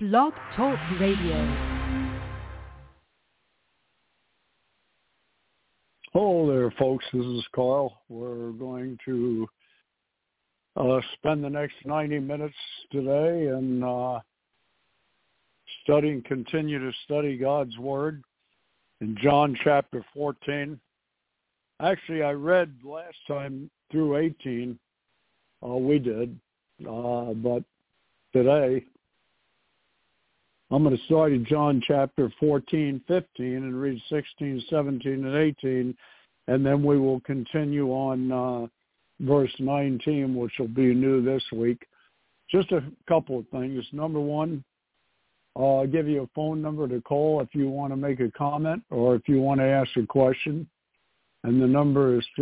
Blog Talk Radio. Hello there, folks. This is Carl. We're going to spend the next 90 minutes today and continue to study God's Word in John chapter 14. Actually, I read last time through 18. We did. But today, I'm going to start in John chapter 14, 15, and read 16, 17, and 18, and then we will continue on verse 19, which will be new this week. Just a couple of things. Number one, I'll give you a phone number to call if you want to make a comment or if you want to ask a question, and the number is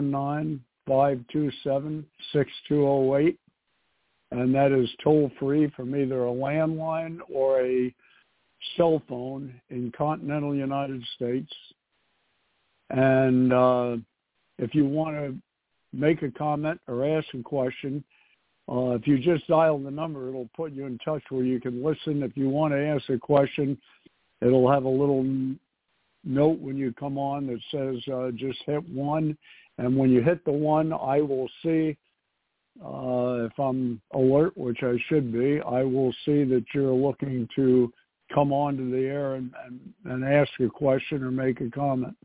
319-527-6208. And that is toll-free from either a landline or a cell phone in continental United States. And if you want to make a comment or ask a question, if you just dial the number, it'll put you in touch where you can listen. If you want to ask a question, it'll have a little note when you come on that says just hit 1. And when you hit the 1, I will see. If I'm alert, which I should be, I will see that you're looking to come onto the air and ask a question or make a comment.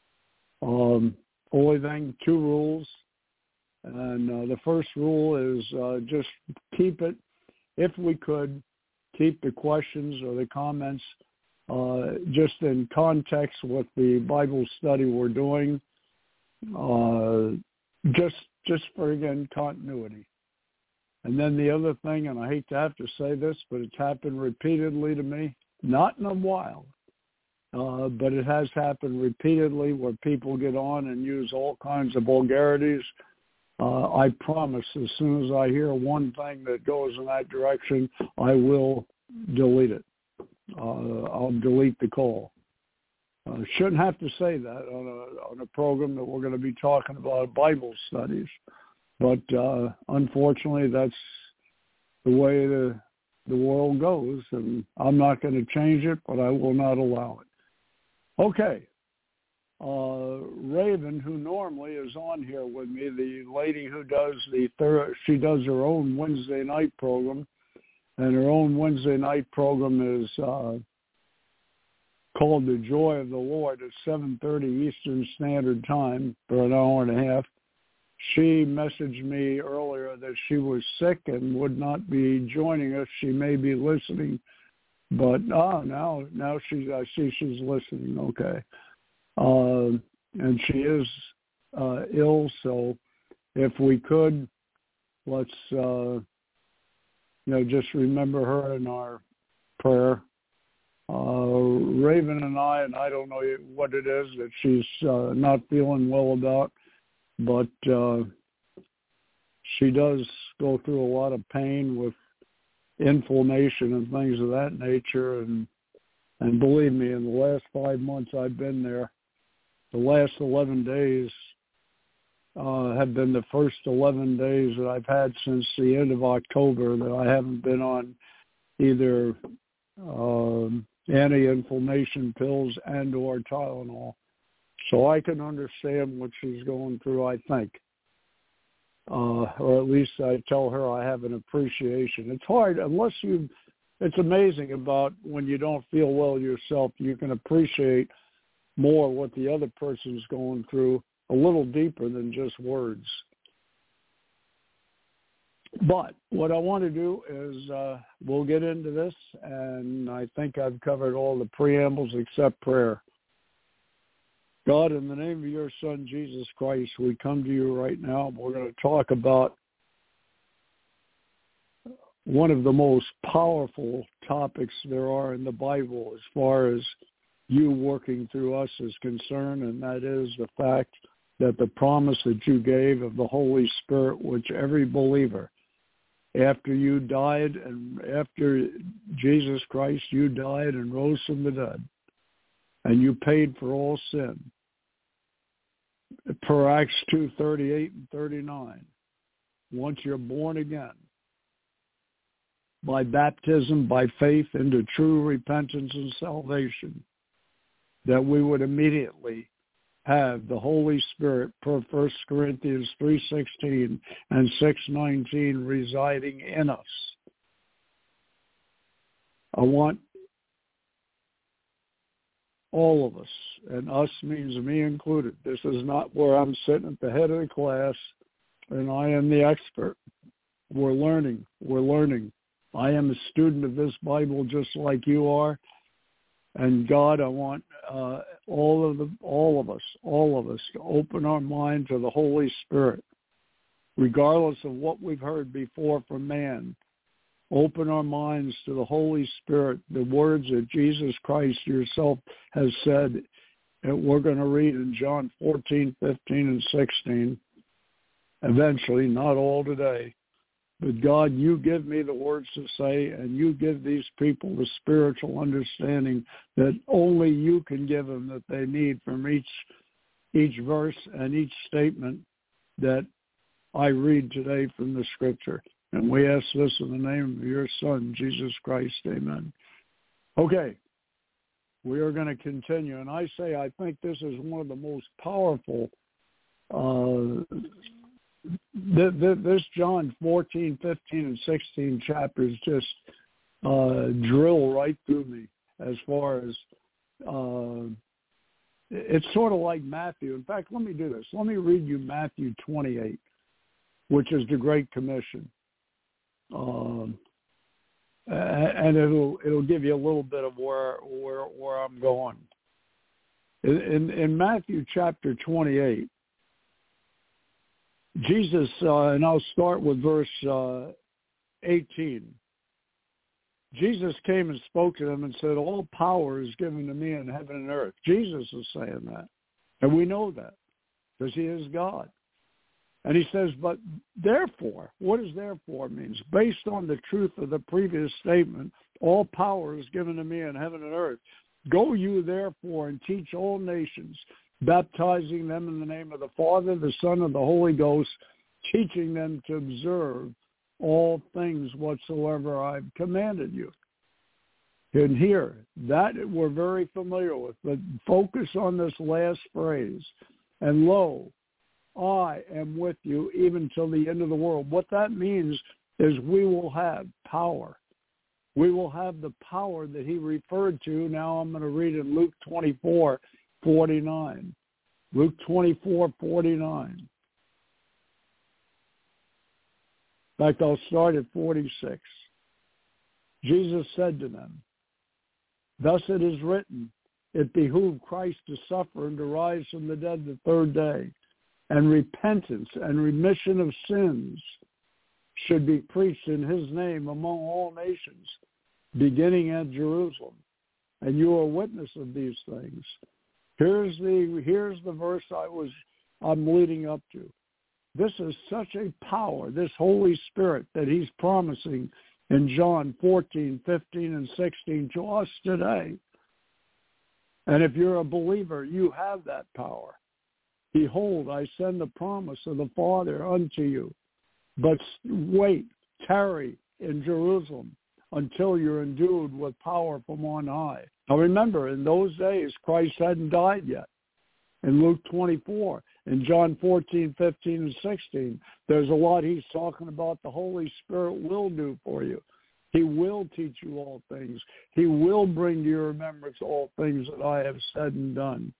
Only thing, 2 rules. And the first rule is just keep it, if we could, keep the questions or the comments just in context with the Bible study we're doing. Just for, again, continuity. And then the other thing, and I hate to have to say this, but it's happened repeatedly to me, not in a while, but it has happened repeatedly where people get on and use all kinds of vulgarities. I promise as soon as I hear one thing that goes in that direction, I will delete it. I'll delete the call. Shouldn't have to say that on a program that we're going to be talking about Bible studies, but unfortunately, that's the way the world goes, and I'm not going to change it, but I will not allow it. Okay, Raven, who normally is on here with me, the lady who does she does her own Wednesday night program, and her own Wednesday night program is called The Joy of the Lord at 7:30 Eastern Standard Time for an hour and a half. She messaged me earlier that she was sick and would not be joining us. She may be listening, but now I see she's listening. Okay, and she is ill. So if we could, let's just remember her in our prayer. Raven and I don't know what it is that she's not feeling well about, but she does go through a lot of pain with inflammation and things of that nature. And believe me, in the last 5 months I've been there, the last 11 days have been the first 11 days that I've had since the end of October that I haven't been on either anti-inflammation pills and or Tylenol. So I can understand what she's going through, I think. Or at least I tell her I have an appreciation. It's hard unless it's amazing about when you don't feel well yourself, you can appreciate more what the other person's going through a little deeper than just words. But what I want to do is we'll get into this, and I think I've covered all the preambles except prayer. God, in the name of your Son, Jesus Christ, we come to you right now. We're going to talk about one of the most powerful topics there are in the Bible as far as you working through us is concerned, and that is the fact that the promise that you gave of the Holy Spirit, which every believer, after you died and after Jesus Christ, you died and rose from the dead, and you paid for all sin, per Acts 2:38 and 39. Once you're born again, by baptism, by faith into true repentance and salvation, that we would immediately have the Holy Spirit per 1 Corinthians 3:16 and 6:19 residing in us. I want all of us, and us means me included. This is not where I'm sitting at the head of the class and I am the expert. We're learning. I am a student of this Bible just like you are. And God, I want all of us to open our mind to the Holy Spirit, regardless of what we've heard before from man. Open our minds to the Holy Spirit, the words that Jesus Christ yourself has said. And we're going to read in John 14, 15, and 16. Eventually, not all today. But God, you give me the words to say, and you give these people the spiritual understanding that only you can give them, that they need from each verse and each statement that I read today from the Scripture. And we ask this in the name of your Son, Jesus Christ. Amen. Okay, we are going to continue. And I think this is one of the most powerful this John 14, 15, and 16 chapters just drill right through me as far as it's sort of like Matthew. In fact, let me do this. Let me read you Matthew 28, which is the Great Commission. And it'll give you a little bit of where I'm going. In Matthew chapter 28, Jesus, and I'll start with verse 18. Jesus came and spoke to them and said, all power is given to me in heaven and earth. Jesus is saying that. And we know that because he is God. And he says, but therefore, what does therefore means? Based on the truth of the previous statement, all power is given to me in heaven and earth. Go you therefore and teach all nations, baptizing them in the name of the Father, the Son, and the Holy Ghost, teaching them to observe all things whatsoever I've commanded you. And here, that we're very familiar with, but focus on this last phrase. And lo, I am with you even till the end of the world. What that means is we will have power. We will have the power that he referred to. Now I'm going to read in Luke 24:49. Luke 24:49. In fact, I'll start at 46. Jesus said to them, thus it is written, it behooved Christ to suffer and to rise from the dead the third day, and repentance and remission of sins should be preached in his name among all nations, beginning at Jerusalem. And you are witness of these things. Here's the verse I'm leading up to. This is such a power, this Holy Spirit that he's promising in John 14, 15, and 16 to us today. And if you're a believer, you have that power. Behold, I send the promise of the Father unto you. But wait, tarry in Jerusalem until you're endued with power from on high. Now remember, in those days, Christ hadn't died yet. In Luke 24, in John 14, 15, and 16, there's a lot he's talking about the Holy Spirit will do for you. He will teach you all things. He will bring to your remembrance all things that I have said and done.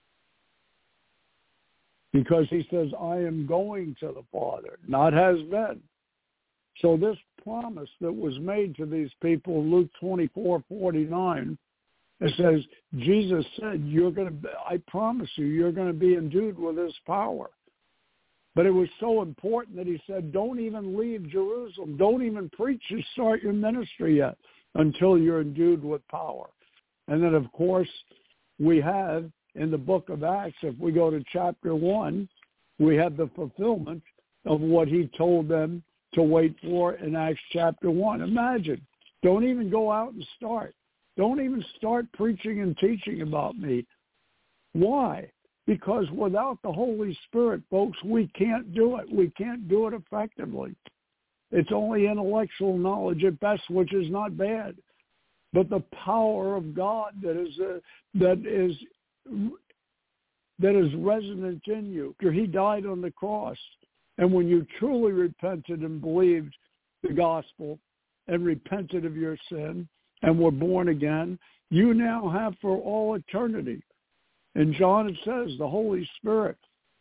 Because he says, I am going to the Father, not has been. So this promise that was made to these people in Luke 24:49, it says, Jesus said, I promise you're going to be endued with this power. But it was so important that he said, don't even leave Jerusalem. Don't even preach or start your ministry yet until you're endued with power. And then, of course, we have in the book of Acts, if we go to chapter 1, we have the fulfillment of what he told them to wait for in Acts chapter 1. Imagine, don't even go out and start. Don't even start preaching and teaching about me. Why? Because without the Holy Spirit, folks, we can't do it. We can't do it effectively. It's only intellectual knowledge at best, which is not bad. But the power of God that is resonant in you. He died on the cross. And when you truly repented and believed the gospel and repented of your sin and were born again, you now have for all eternity. In John it says the Holy Spirit,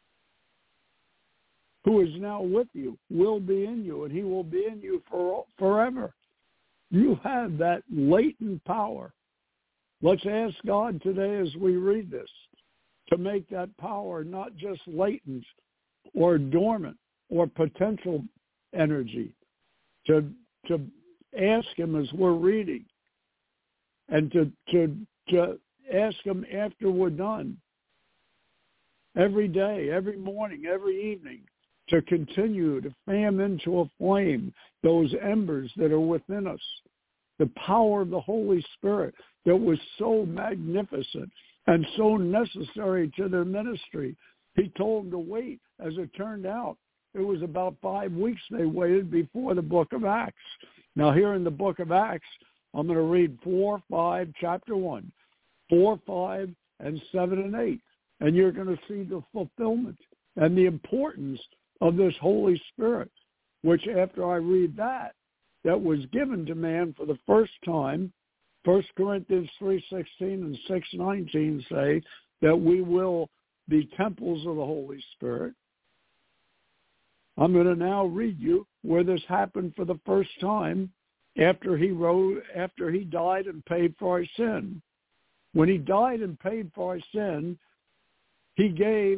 who is now with you, will be in you, and he will be in you forever. You have that latent power. Let's ask God today as we read this to make that power not just latent or dormant or potential energy, to ask him as we're reading and to ask him after we're done, every day, every morning, every evening, to continue to fan into a flame those embers that are within us. The power of the Holy Spirit that was so magnificent and so necessary to their ministry. He told them to wait. As it turned out, it was about 5 weeks they waited before the book of Acts. Now here in the book of Acts, I'm going to read 4, 5, chapter 1, 4, 5, and 7 and 8. And you're going to see the fulfillment and the importance of this Holy Spirit, which after I read that was given to man for the first time. 1 Corinthians 3:16 and 6:19 say that we will be temples of the Holy Spirit. I'm going to now read you where this happened for the first time after he died and paid for our sin. When he died and paid for our sin, he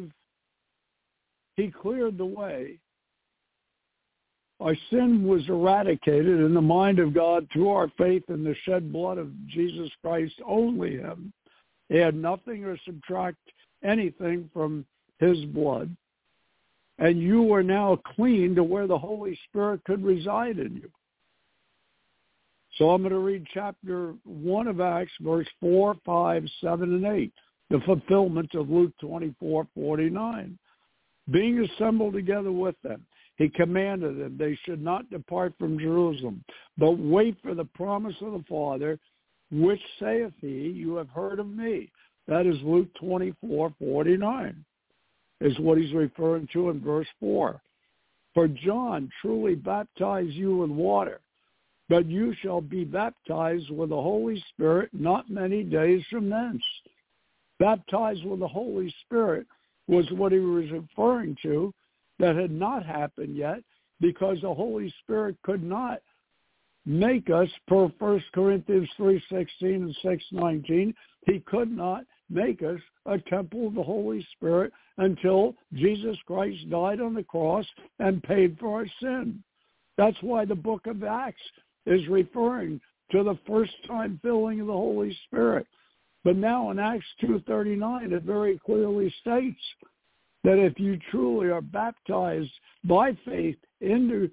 cleared the way. Our sin was eradicated in the mind of God through our faith in the shed blood of Jesus Christ, only him. Add nothing or subtract anything from his blood. And you are now clean to where the Holy Spirit could reside in you. So I'm going to read chapter 1 of Acts, verse 4, 5, 7, and 8, the fulfillment of Luke 24:49. Being assembled together with them, he commanded them they should not depart from Jerusalem, but wait for the promise of the Father, which saith he, you have heard of me. That is Luke 24:49, is what he's referring to in verse 4. For John truly baptized you with water, but you shall be baptized with the Holy Spirit not many days from thence. Baptized with the Holy Spirit was what he was referring to that had not happened yet, because the Holy Spirit could not make us, per 1 Corinthians 3:16 and 6:19, he could not make us a temple of the Holy Spirit until Jesus Christ died on the cross and paid for our sin. That's why the book of Acts is referring to the first time filling of the Holy Spirit. But now in Acts 2:39, it very clearly states that if you truly are baptized by faith into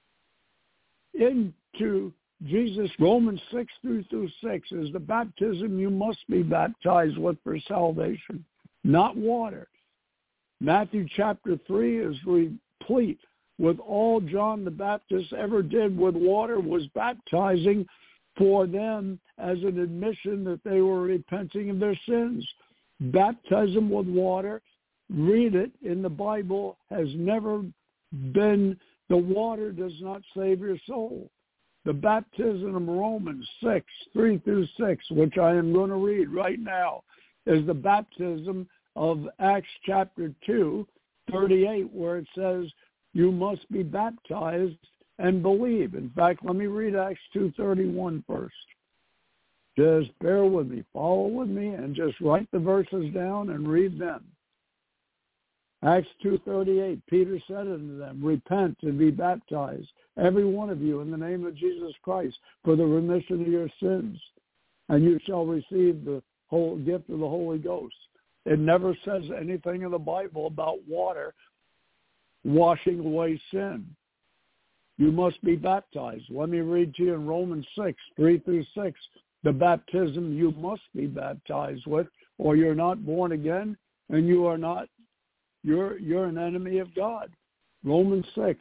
Jesus, Romans 6:3-6 is the baptism you must be baptized with for salvation, not water. Matthew chapter 3 is replete with all John the Baptist ever did with water was baptizing for them as an admission that they were repenting of their sins. Baptism with water, read it in the Bible, has never been, the water does not save your soul. The baptism of Romans 6:3-6, which I am going to read right now, is the baptism of Acts chapter 2:38, where it says, you must be baptized and believe. In fact, let me read Acts 2:31 first. Just bear with me, follow with me, and just write the verses down and read them. Acts 2:38, Peter said unto them, repent and be baptized, every one of you, in the name of Jesus Christ, for the remission of your sins, and you shall receive the whole gift of the Holy Ghost. It never says anything in the Bible about water washing away sin. You must be baptized. Let me read to you in Romans 6:3-6, the baptism you must be baptized with, or you're not born again, and you're an enemy of God. Romans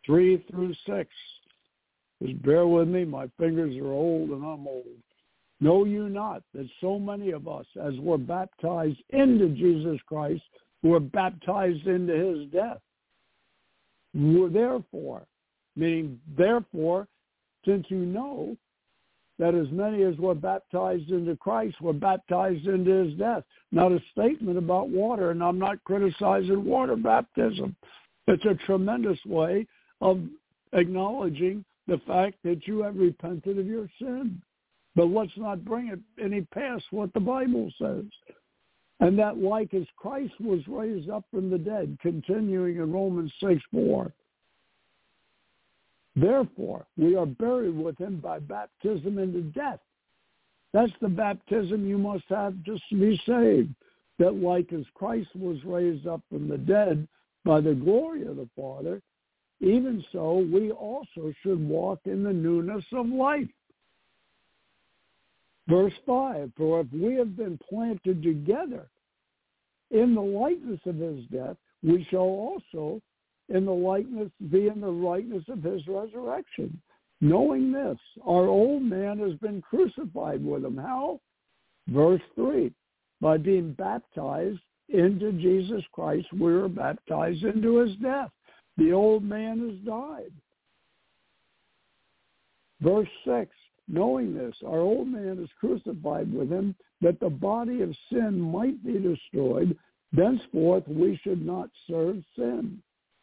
3 through 6. Just bear with me. My fingers are old and I'm old. Know you not that so many of us, as were baptized into Jesus Christ, were baptized into his death? Therefore, meaning therefore, since you know that as many as were baptized into Christ were baptized into his death. Not a statement about water, and I'm not criticizing water baptism. It's a tremendous way of acknowledging the fact that you have repented of your sin. But let's not bring it any past what the Bible says. And that like as Christ was raised up from the dead, continuing in Romans 6:4. Therefore, we are buried with him by baptism into death. That's the baptism you must have just to be saved. That like as Christ was raised up from the dead by the glory of the Father, even so we also should walk in the newness of life. Verse 5, for if we have been planted together in the likeness of his death, we shall also be in the likeness of his resurrection. Knowing this, our old man has been crucified with him. How? Verse 3, by being baptized into Jesus Christ, we were baptized into his death. The old man has died. Verse 6, knowing this, our old man is crucified with him, that the body of sin might be destroyed. Thenceforth we should not serve sin.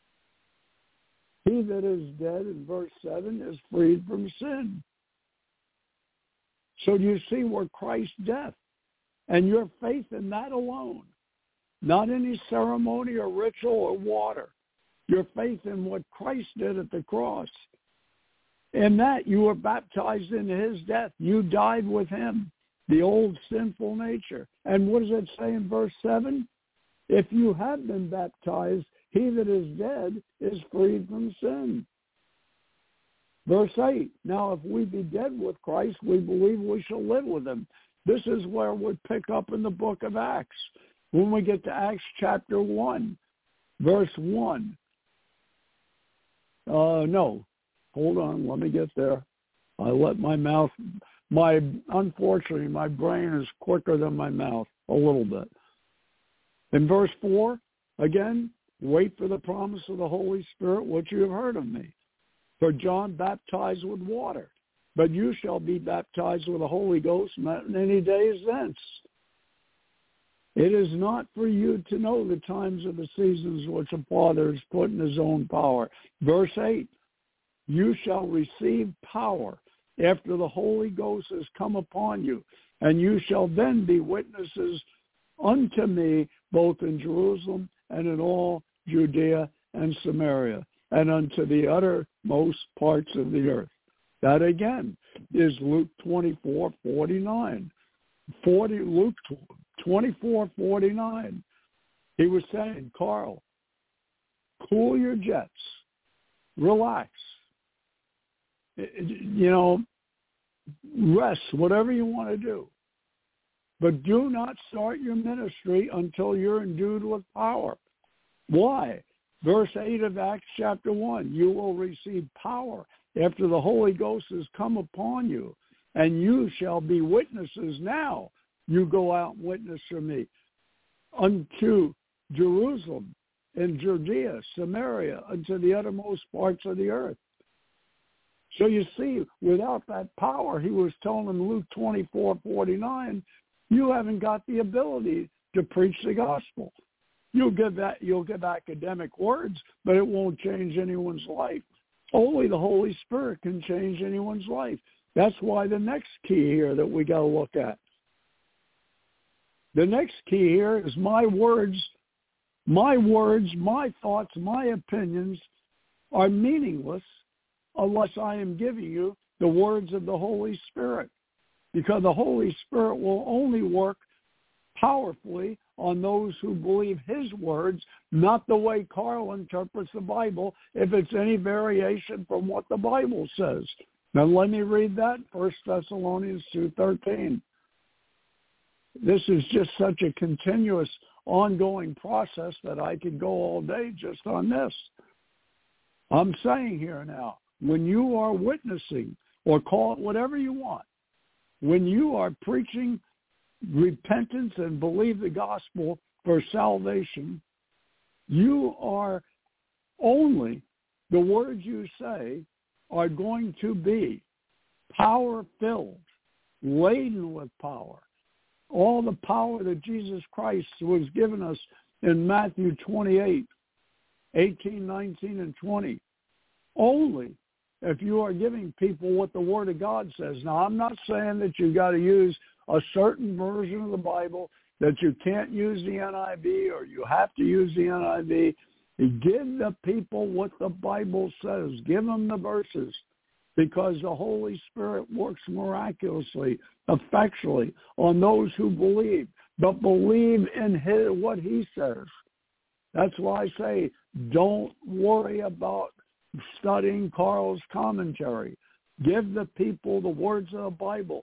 He that is dead, in verse 7, is freed from sin. So do you see where Christ's death and your faith in that alone, not any ceremony or ritual or water, your faith in what Christ did at the cross, in that you were baptized into his death. You died with him, the old sinful nature. And what does it say in verse 7? If you have been baptized, he that is dead is freed from sin. Verse 8, now if we be dead with Christ, we believe we shall live with him. This is where we pick up in the book of Acts. When we get to Acts chapter 1, verse 1. No, hold on, let me get there. I let my mouth, unfortunately, my brain is quicker than my mouth, a little bit. In verse 4, again, wait for the promise of the Holy Spirit, which you have heard of me. For John baptized with water, but you shall be baptized with the Holy Ghost not many days thence. It is not for you to know the times of the seasons which the Father has put in his own power. Verse 8, you shall receive power after the Holy Ghost has come upon you, and you shall then be witnesses unto me both in Jerusalem and in all Judea and Samaria, and unto the uttermost parts of the earth. That again is Luke 24:49. Luke 24:49. He was saying, Carl, cool your jets, relax, rest, whatever you want to do. But do not start your ministry until you're endued with power. Why? Verse 8 of Acts chapter 1, you will receive power after the Holy Ghost has come upon you, and you shall be witnesses now. You go out and witness for me unto Jerusalem and Judea, Samaria, unto the uttermost parts of the earth. So you see, without that power, he was telling them, Luke 24:49, you haven't got the ability to preach the gospel. You'll give academic words, but it won't change anyone's life. Only the Holy Spirit can change anyone's life. That's why the next key here that we got to look at. The next key here is my words, my thoughts, my opinions are meaningless unless I am giving you the words of the Holy Spirit, because the Holy Spirit will only work powerfully on those who believe his words, not the way Carl interprets the Bible, if it's any variation from what the Bible says. Now let me read that, 1 Thessalonians 2:13. This is just such a continuous, ongoing process that I could go all day just on this. I'm saying here now, when you are witnessing, or call it whatever you want, when you are preaching repentance and believe the gospel for salvation, you are only, the words you say are going to be power-filled, laden with power. All the power that Jesus Christ was given us in Matthew 28, 18, 19, and 20. Only if you are giving people what the Word of God says. Now, I'm not saying that you got to use a certain version of the Bible, that you can't use the NIV or you have to use the NIV. Give the people what the Bible says. Give them the verses, because the Holy Spirit works miraculously, effectually on those who believe, but believe in what he says. That's why I say don't worry about studying Carl's commentary. Give the people the words of the Bible.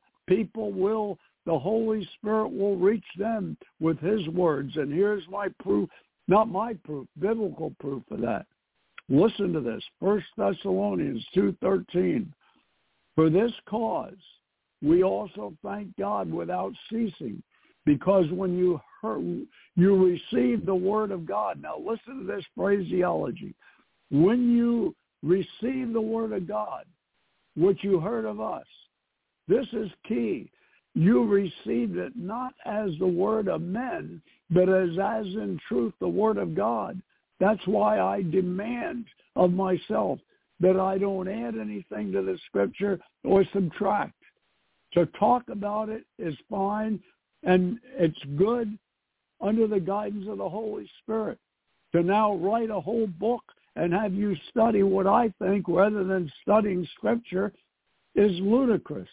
The Holy Spirit will reach them with his words. And here's my proof, not my proof, biblical proof of that. Listen to this, 1 Thessalonians 2:13. For this cause we also thank God without ceasing, because when you received the word of God. Now listen to this phraseology. When you receive the word of God, which you heard of us, this is key. You received it not as the word of men, but as in truth the word of God. That's why I demand of myself that I don't add anything to the scripture or subtract. To talk about it is fine, and it's good under the guidance of the Holy Spirit. To now write a whole book and have you study what I think rather than studying scripture is ludicrous.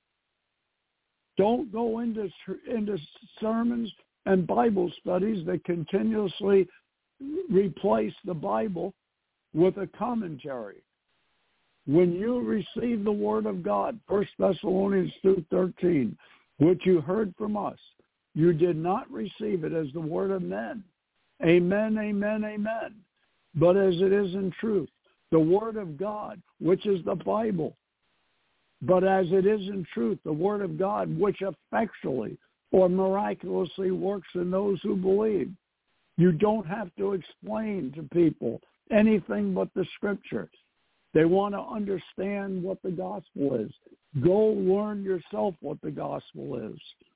Don't go into sermons and Bible studies that continuously replace the Bible with a commentary. When you receive the word of God, 1 Thessalonians 2:13, which you heard from us, you did not receive it as the word of men. Amen, amen, amen. But as it is in truth, the word of God, which is the Bible. But as it is in truth, the word of God, which effectually or miraculously works in those who believe. You don't have to explain to people anything but the scripture. They want to understand what the gospel is. Go learn yourself what the gospel is.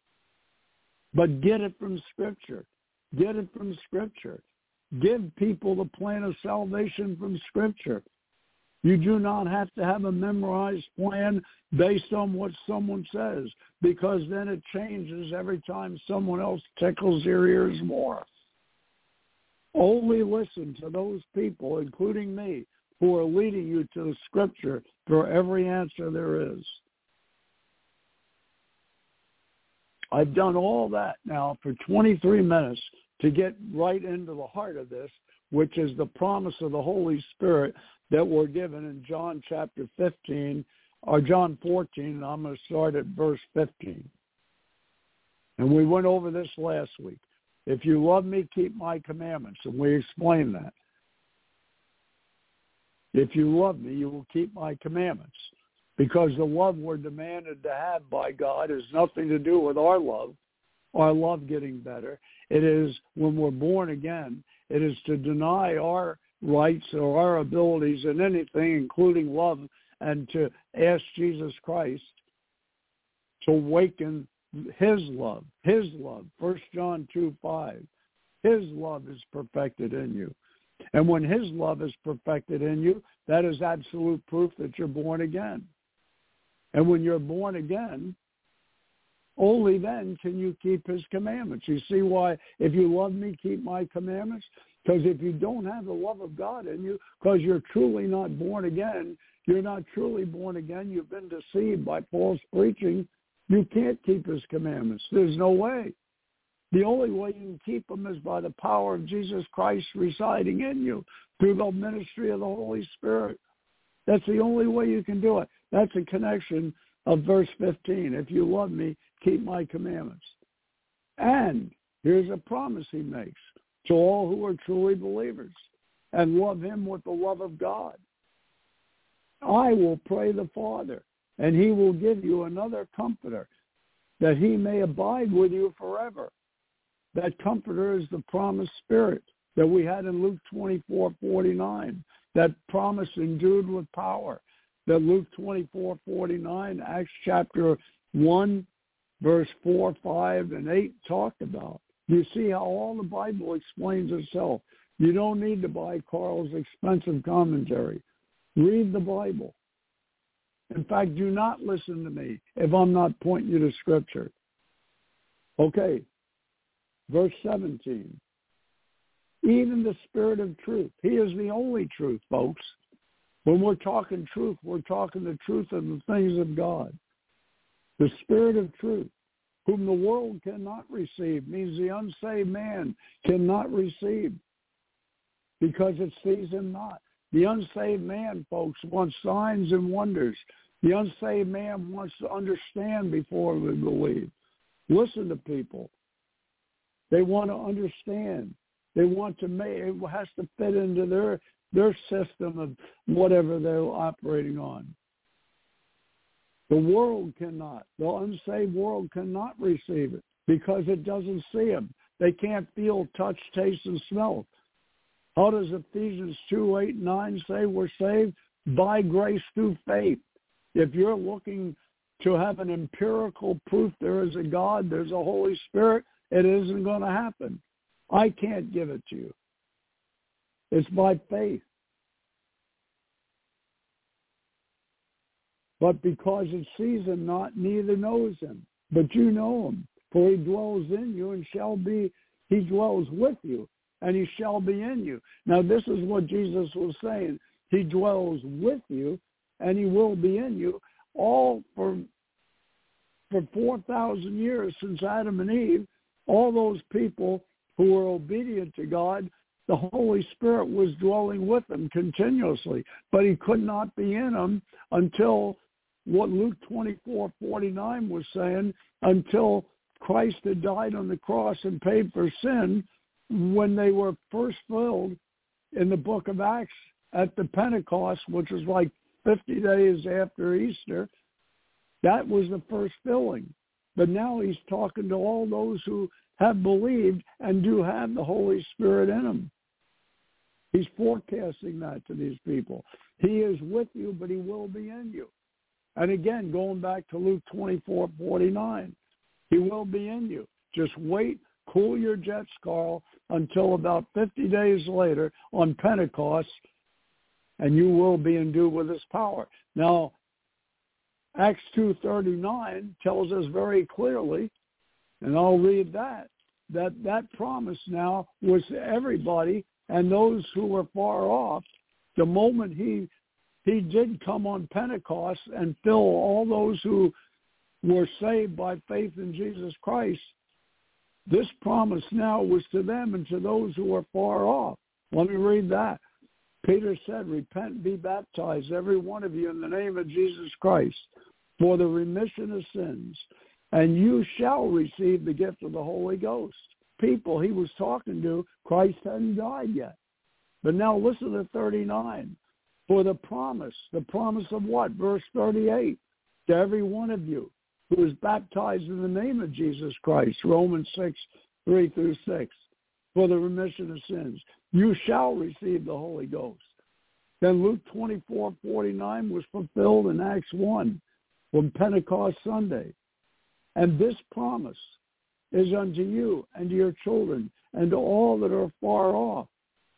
But get it from scripture. Get it from scripture. Give people the plan of salvation from scripture. You do not have to have a memorized plan based on what someone says, because then it changes every time someone else tickles your ears more. Only listen to those people, including me, who are leading you to the scripture for every answer there is. I've done all that now for 23 minutes to get right into the heart of this, which is the promise of the Holy Spirit that we're given in John chapter 15, or John 14, and I'm going to start at verse 15. And we went over this last week. If you love me, keep my commandments, and we explained that. If you love me, you will keep my commandments, because the love we're demanded to have by God has nothing to do with our love getting better. It is, when we're born again, it is to deny our rights or our abilities in anything, including love, and to ask Jesus Christ to awaken his love, 1 John 2:5. His love is perfected in you. And when his love is perfected in you, that is absolute proof that you're born again. And when you're born again, only then can you keep his commandments. You see why, if you love me, keep my commandments? Because if you don't have the love of God in you, because you're truly not born again, you're not truly born again, you've been deceived by false preaching, you can't keep his commandments. There's no way. The only way you can keep them is by the power of Jesus Christ residing in you through the ministry of the Holy Spirit. That's the only way you can do it. That's a connection of verse 15. If you love me, keep my commandments. And here's a promise he makes to all who are truly believers and love him with the love of God. I will pray the Father, and he will give you another comforter, that he may abide with you forever. That comforter is the promised Spirit that we had in Luke 24:49, that promise endued with power that Luke 24:49, Acts chapter 1, verse 4, 5, and 8 talked about. You see how all the Bible explains itself. You don't need to buy Carl's expensive commentary. Read the Bible. In fact, do not listen to me if I'm not pointing you to Scripture. Okay, verse 17. Even the Spirit of truth. He is the only truth, folks. When we're talking truth, we're talking the truth of the things of God. The Spirit of truth, whom the world cannot receive, means the unsaved man cannot receive because it sees him not. The unsaved man, folks, wants signs and wonders. The unsaved man wants to understand before we believe. Listen to people. They want to understand. They want to make, it has to fit into their system of whatever they're operating on. The world cannot. The unsaved world cannot receive it because it doesn't see him. They can't feel, touch, taste, and smell. How does Ephesians 2:8-9 say we're saved? By grace through faith. If you're looking to have an empirical proof there is a God, there's a Holy Spirit, it isn't going to happen. I can't give it to you. It's by faith. But because it sees him not, neither knows him. But you know him, for he dwells in you and he dwells with you, and he shall be in you. Now this is what Jesus was saying. He dwells with you, and he will be in you, all for 4,000 years since Adam and Eve. All those people who were obedient to God, the Holy Spirit was dwelling with them continuously, but he could not be in them until what Luke 24:49 was saying, until Christ had died on the cross and paid for sin, when they were first filled in the book of Acts at the Pentecost, which was like 50 days after Easter. That was the first filling. But now he's talking to all those who have believed and do have the Holy Spirit in them. He's forecasting that to these people. He is with you, but he will be in you. And again, going back to Luke 24:49, he will be in you. Just wait, cool your jets, Carl, until about 50 days later on Pentecost, and you will be endued with his power. Now, Acts 2:39 tells us very clearly, and I'll read that promise now was to everybody and those who were far off. The moment he did come on Pentecost and fill all those who were saved by faith in Jesus Christ, this promise now was to them and to those who were far off. Let me read that. Peter said, repent and be baptized, every one of you, in the name of Jesus Christ, for the remission of sins, and you shall receive the gift of the Holy Ghost. People he was talking to, Christ hadn't died yet. But now listen to 39. For the promise of what? Verse 38, to every one of you who is baptized in the name of Jesus Christ, Romans 6:3-6, for the remission of sins. You shall receive the Holy Ghost. Then Luke 24:49 was fulfilled in Acts 1 on Pentecost Sunday. And this promise is unto you and to your children and to all that are far off,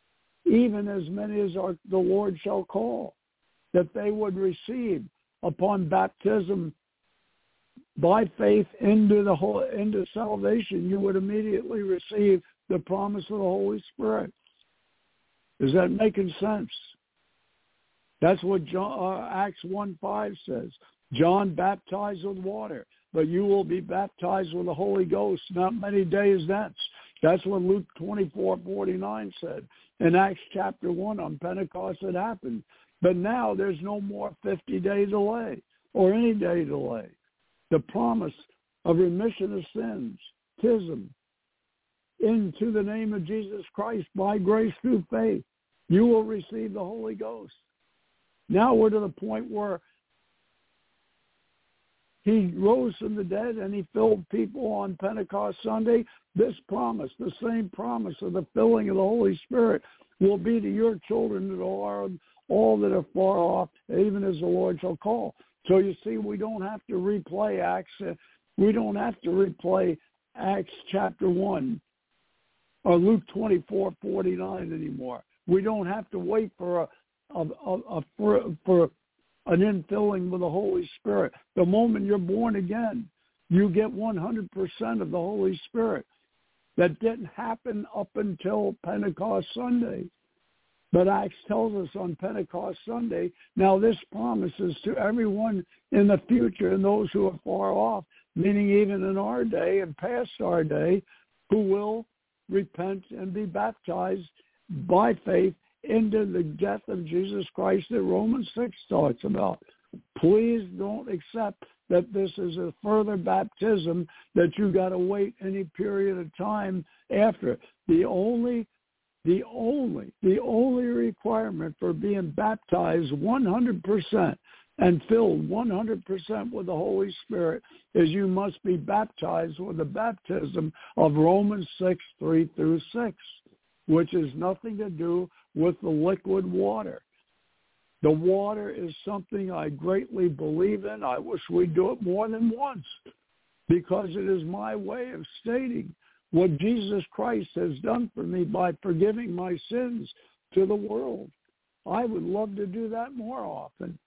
even as many as the Lord shall call, that they would receive upon baptism by faith into salvation. You would immediately receive the promise of the Holy Spirit. Is that making sense? That's what Acts 1:5 says. John baptized with water, but you will be baptized with the Holy Ghost not many days thence. That's what Luke 24:49 said. In Acts chapter 1 on Pentecost it happened. But now there's no more 50-day delay or any day delay. The promise of remission of sins, tism, into the name of Jesus Christ by grace through faith. You will receive the Holy Ghost. Now we're to the point where he rose from the dead and he filled people on Pentecost Sunday. This promise, the same promise of the filling of the Holy Spirit, will be to your children that are all that are far off, even as the Lord shall call. So you see, we don't have to replay Acts. We don't have to replay Acts chapter 1 or Luke 24:49 anymore. We don't have to wait for an infilling with the Holy Spirit. The moment you're born again, you get 100% of the Holy Spirit. That didn't happen up until Pentecost Sunday. But Acts tells us on Pentecost Sunday, now this promises to everyone in the future and those who are far off, meaning even in our day and past our day, who will repent and be baptized by faith into the death of Jesus Christ that Romans 6 talks about. Please don't accept that this is a further baptism that you got to wait any period of time after. The only requirement for being baptized 100% and filled 100% with the Holy Spirit is you must be baptized with the baptism of Romans 6:3-6, which has nothing to do with the liquid water. The water is something I greatly believe in. I wish we'd do it more than once, because it is my way of stating what Jesus Christ has done for me by forgiving my sins to the world. I would love to do that more often.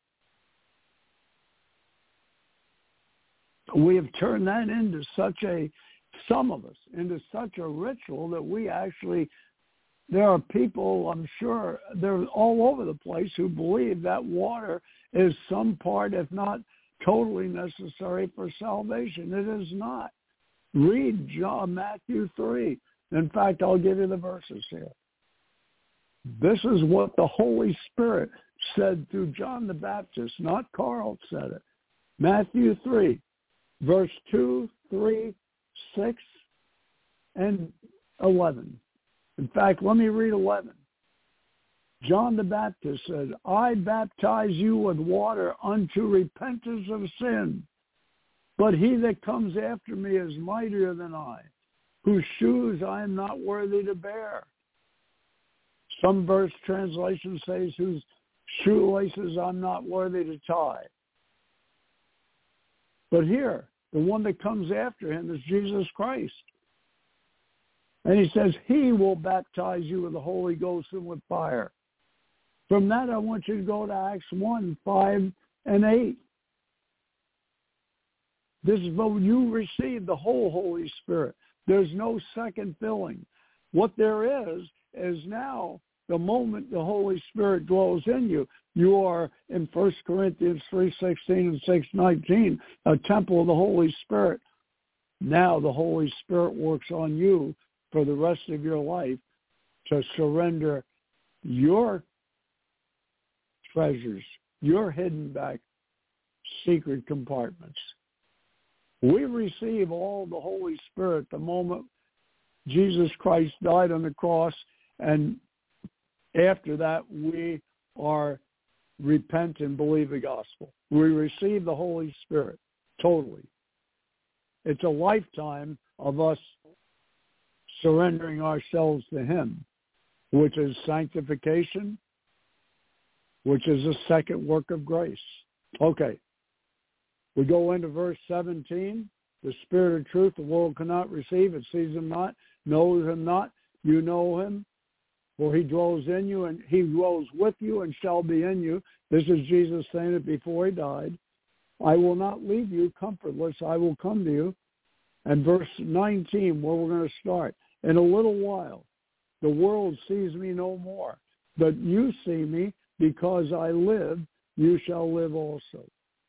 We have turned that into some of us, into such a ritual that we actually, there are people, I'm sure, they're all over the place who believe that water is some part, if not totally necessary for salvation. It is not. Read Matthew 3. In fact, I'll give you the verses here. This is what the Holy Spirit said through John the Baptist, not Carl said it. Matthew 3, verse 2, 3, 6, and 11. In fact, let me read 11. John the Baptist said, I baptize you with water unto repentance of sin. But he that comes after me is mightier than I, whose shoes I am not worthy to bear. Some verse translation says, whose shoelaces I'm not worthy to tie. But here, the one that comes after him is Jesus Christ. And he says, he will baptize you with the Holy Ghost and with fire. From that, I want you to go to Acts 1, 5, and 8. This is when you receive the whole Holy Spirit. There's no second filling. What there is now, the moment the Holy Spirit dwells in you, you are, in 1 Corinthians 3:16 and 6:19, a temple of the Holy Spirit. Now the Holy Spirit works on you for the rest of your life to surrender your treasures, your hidden back secret compartments. We receive all the Holy Spirit the moment Jesus Christ died on the cross, and after that we are repent and believe the gospel. We receive the Holy Spirit totally. It's a lifetime of us surrendering ourselves to him, which is sanctification, which is a second work of grace. Okay. We go into verse 17. The Spirit of truth the world cannot receive. It sees him not, knows him not. You know him, for he dwells in you, and he dwells with you and shall be in you. This is Jesus saying it before he died. I will not leave you comfortless. I will come to you. And verse 19, where we're going to start. In a little while, the world sees me no more. But you see me, because I live, you shall live also.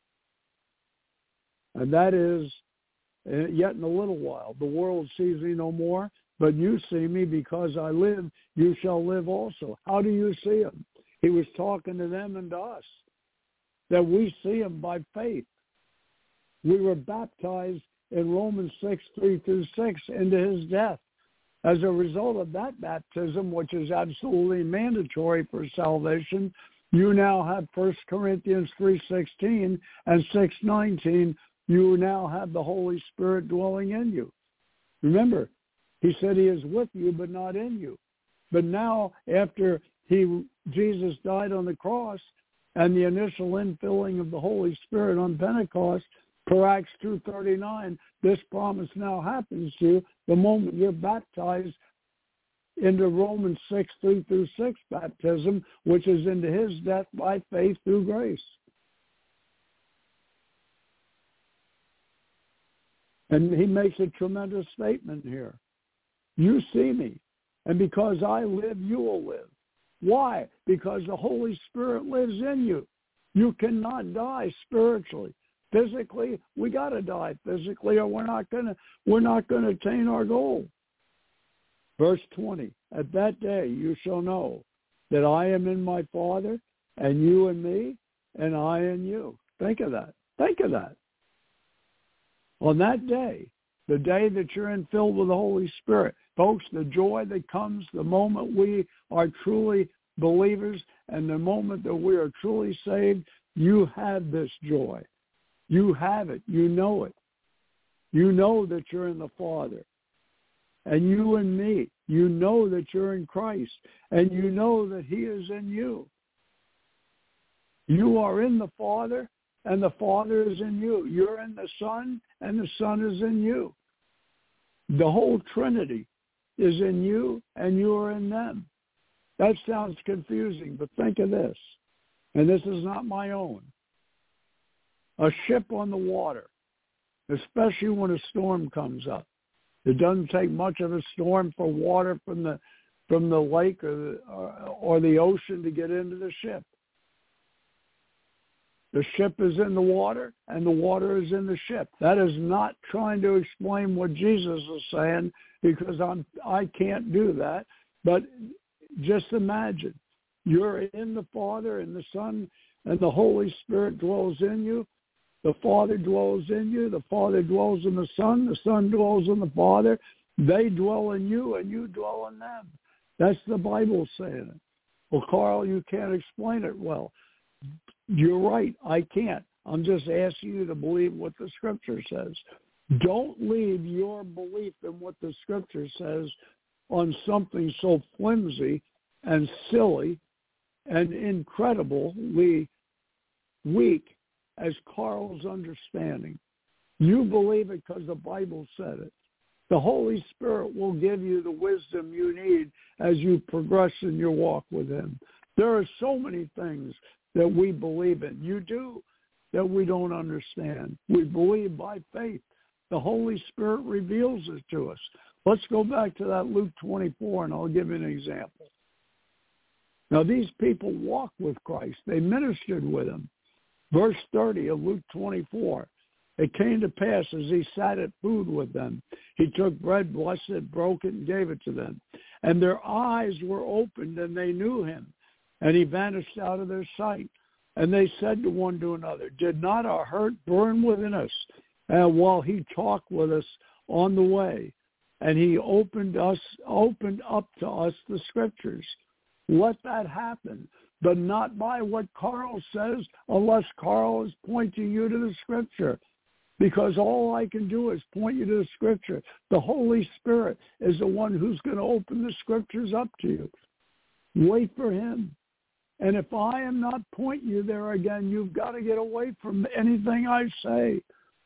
And that is, yet in a little while, the world sees me no more, but you see me, because I live, you shall live also. How do you see him? He was talking to them and to us, that we see him by faith. We were baptized in Romans 6:3-6 into his death. As a result of that baptism, which is absolutely mandatory for salvation, You now have 1 Corinthians 3:16 and 6:19. You now have the Holy Spirit dwelling in you. Remember, he said he is with you but not in you. But now, after Jesus died on the cross and the initial infilling of the Holy Spirit on Pentecost, per Acts 2:39, this promise now happens to you the moment you're baptized into Romans 6:3-6 baptism, which is into his death by faith through grace. And he makes a tremendous statement here. You see me, and because I live, you will live. Why? Because the Holy Spirit lives in you. You cannot die spiritually. Physically, we got to die physically, or we're not going to attain our goal. Verse 20, at that day you shall know that I am in my Father, and you in me, and I in you. Think of that. Think of that. On that day, the day that you're filled with the Holy Spirit, folks, the joy that comes the moment we are truly believers and the moment that we are truly saved, you have this joy. You have it. You know it. You know that you're in the Father. And you and me, you know that you're in Christ. And you know that he is in you. You are in the Father, and the Father is in you. You're in the Son, and the Son is in you. The whole Trinity is in you, and you are in them. That sounds confusing, but think of this. And this is not my own. A ship on the water, especially when a storm comes up. It doesn't take much of a storm for water from the lake or the ocean to get into the ship. The ship is in the water, and the water is in the ship. That is not trying to explain what Jesus is saying, because I can't do that. But just imagine, you're in the Father and the Son, and the Holy Spirit dwells in you. The Father dwells in you. The Father dwells in the Son. The Son dwells in the Father. They dwell in you, and you dwell in them. That's the Bible saying it. Well, Carl, you can't explain it well. You're right. I can't. I'm just asking you to believe what the Scripture says. Don't leave your belief in what the Scripture says on something so flimsy and silly and incredibly weak as Carl's understanding. You believe it because the Bible said it. The Holy Spirit will give you the wisdom you need as you progress in your walk with him. There are so many things that we believe in. You do, that we don't understand. We believe by faith. The Holy Spirit reveals it to us. Let's go back to that Luke 24, and I'll give you an example. Now, these people walked with Christ. They ministered with him. Verse 30 of Luke 24, it came to pass as he sat at food with them, he took bread, blessed it, broke it, and gave it to them. And their eyes were opened, and they knew him. And he vanished out of their sight. And they said to one to another, did not our heart burn within us while he talked with us on the way? And he opened up to us the Scriptures. Let that happen, but not by what Carl says, unless Carl is pointing you to the Scripture. Because all I can do is point you to the Scripture. The Holy Spirit is the one who's going to open the Scriptures up to you. Wait for him. And if I am not pointing you there again, you've got to get away from anything I say.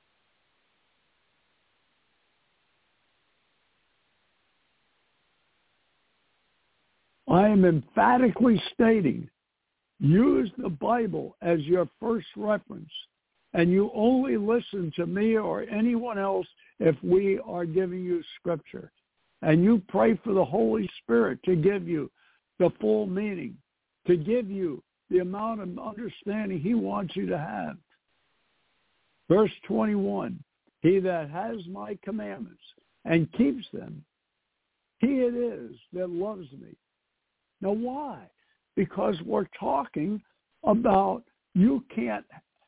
I am emphatically stating, use the Bible as your first reference, and you only listen to me or anyone else if we are giving you Scripture. And you pray for the Holy Spirit to give you the full meaning, to give you the amount of understanding he wants you to have. Verse 21, he that has my commandments and keeps them, he it is that loves me. Now why? Because we're talking about you can't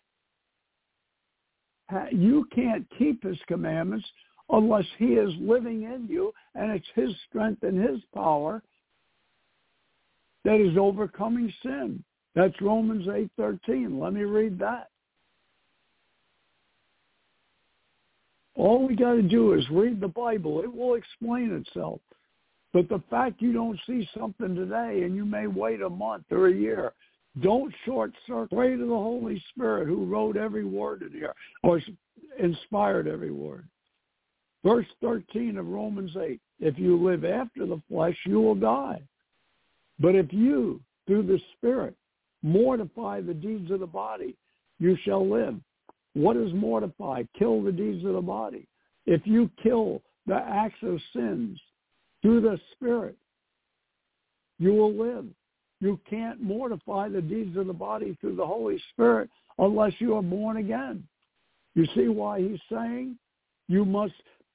keep his commandments unless he is living in you, and it's his strength and his power that is overcoming sin. That's Romans 8:13. Let me read that. All we got to do is read the Bible. It will explain itself. But the fact you don't see something today and you may wait a month or a year, don't short circuit. Pray to the Holy Spirit who wrote every word in here or inspired every word. Verse 13 of Romans 8, if you live after the flesh, you will die. But if you, through the Spirit, mortify the deeds of the body, you shall live. What is mortify? Kill the deeds of the body. If you kill the acts of sins through the Spirit, you will live. You can't mortify the deeds of the body through the Holy Spirit unless you are born again. You see why he's saying you must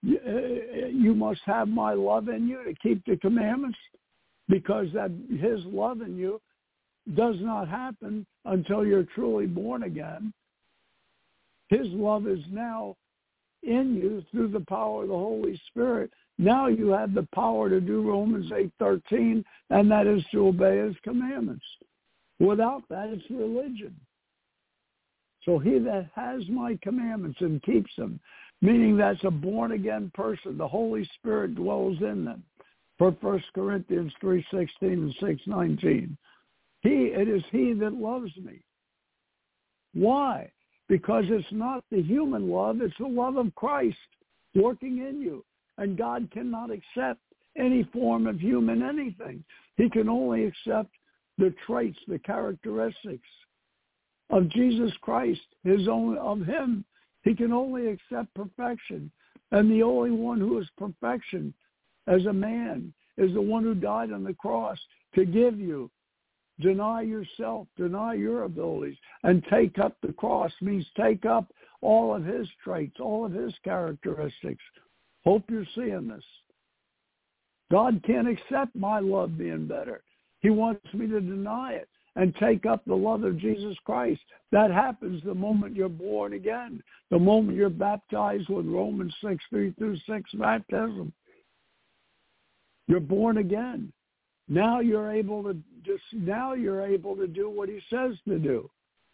have my love in you to keep the commandments? Because that his love in you does not happen until you're truly born again. His love is now in you through the power of the Holy Spirit. Now you have the power to do Romans 8:13, and that is to obey his commandments. Without that, it's religion. So he that has my commandments and keeps them, meaning that's a born-again person, the Holy Spirit dwells in them. For 1 Corinthians 3:16 and 6:19. It is he that loves me. Why? Because it's not the human love, it's the love of Christ working in you. And God cannot accept any form of human anything. He can only accept the traits, the characteristics of Jesus Christ, of him. He can only accept perfection. And the only one who is perfection as a man is the one who died on the cross to give you. Deny yourself, deny your abilities, and take up the cross means take up all of his traits, all of his characteristics. Hope you're seeing this. God can't accept my love being better. He wants me to deny it and take up the love of Jesus Christ. That happens the moment you're born again, the moment you're baptized with Romans 6:3-6 baptism. You're born again. Now you're able to do what he says to do.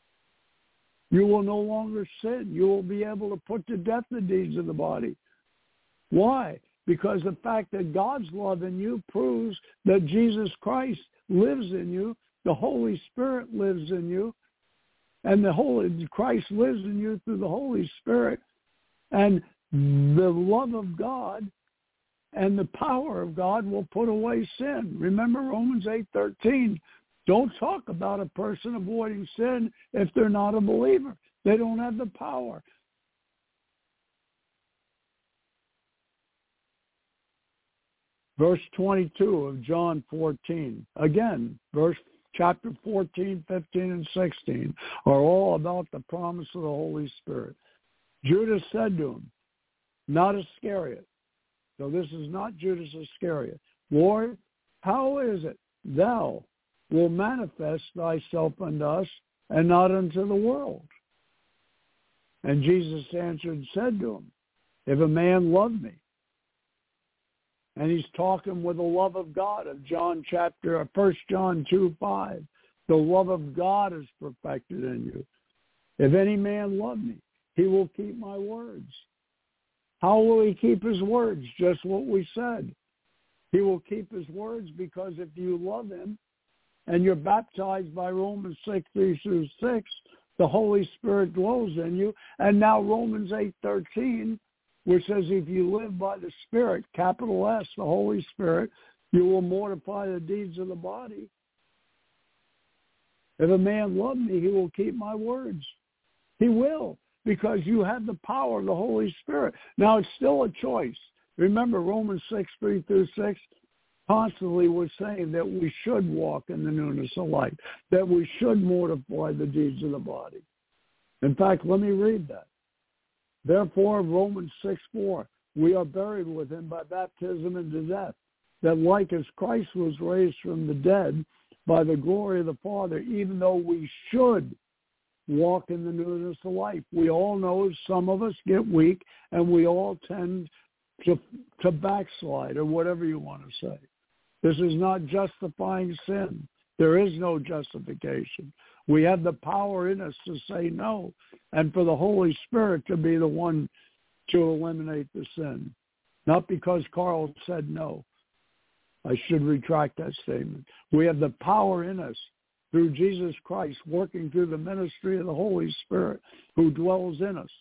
You will no longer sin. You will be able to put to death the deeds of the body. Why? Because the fact that God's love in you proves that Jesus Christ lives in you, the Holy Spirit lives in you, and Christ lives in you through the Holy Spirit, and the love of God and the power of God will put away sin. Remember Romans 8:13. Don't talk about a person avoiding sin if they're not a believer. They don't have the power. Verse 22 of John 14. Again, chapter 14, 15, and 16 are all about the promise of the Holy Spirit. Judas said to him, not Iscariot. So this is not Judas Iscariot. Lord, how is it thou wilt manifest thyself unto us and not unto the world? And Jesus answered and said to him, if a man love me, and he's talking with the love of God of 1 John 2:5. The love of God is perfected in you. If any man love me, he will keep my words. How will he keep his words? Just what we said. He will keep his words because if you love him and you're baptized by Romans 6:3-6, the Holy Spirit dwells in you. And now Romans 8:13, which says if you live by the Spirit, capital S, the Holy Spirit, you will mortify the deeds of the body. If a man love me, he will keep my words. He will, because you have the power of the Holy Spirit. Now, it's still a choice. Remember, Romans 6:3-6 constantly was saying that we should walk in the newness of life, that we should mortify the deeds of the body. In fact, let me read that. Therefore, Romans 6:4, we are buried with him by baptism into death, that like as Christ was raised from the dead by the glory of the Father, even though we should walk in the newness of life. We all know some of us get weak, and we all tend to backslide, or whatever you want to say. This is not justifying sin. There is no justification. We have the power in us to say no, and for the Holy Spirit to be the one to eliminate the sin. Not because Carl said no. I should retract that statement. We have the power in us through Jesus Christ working through the ministry of the Holy Spirit who dwells in us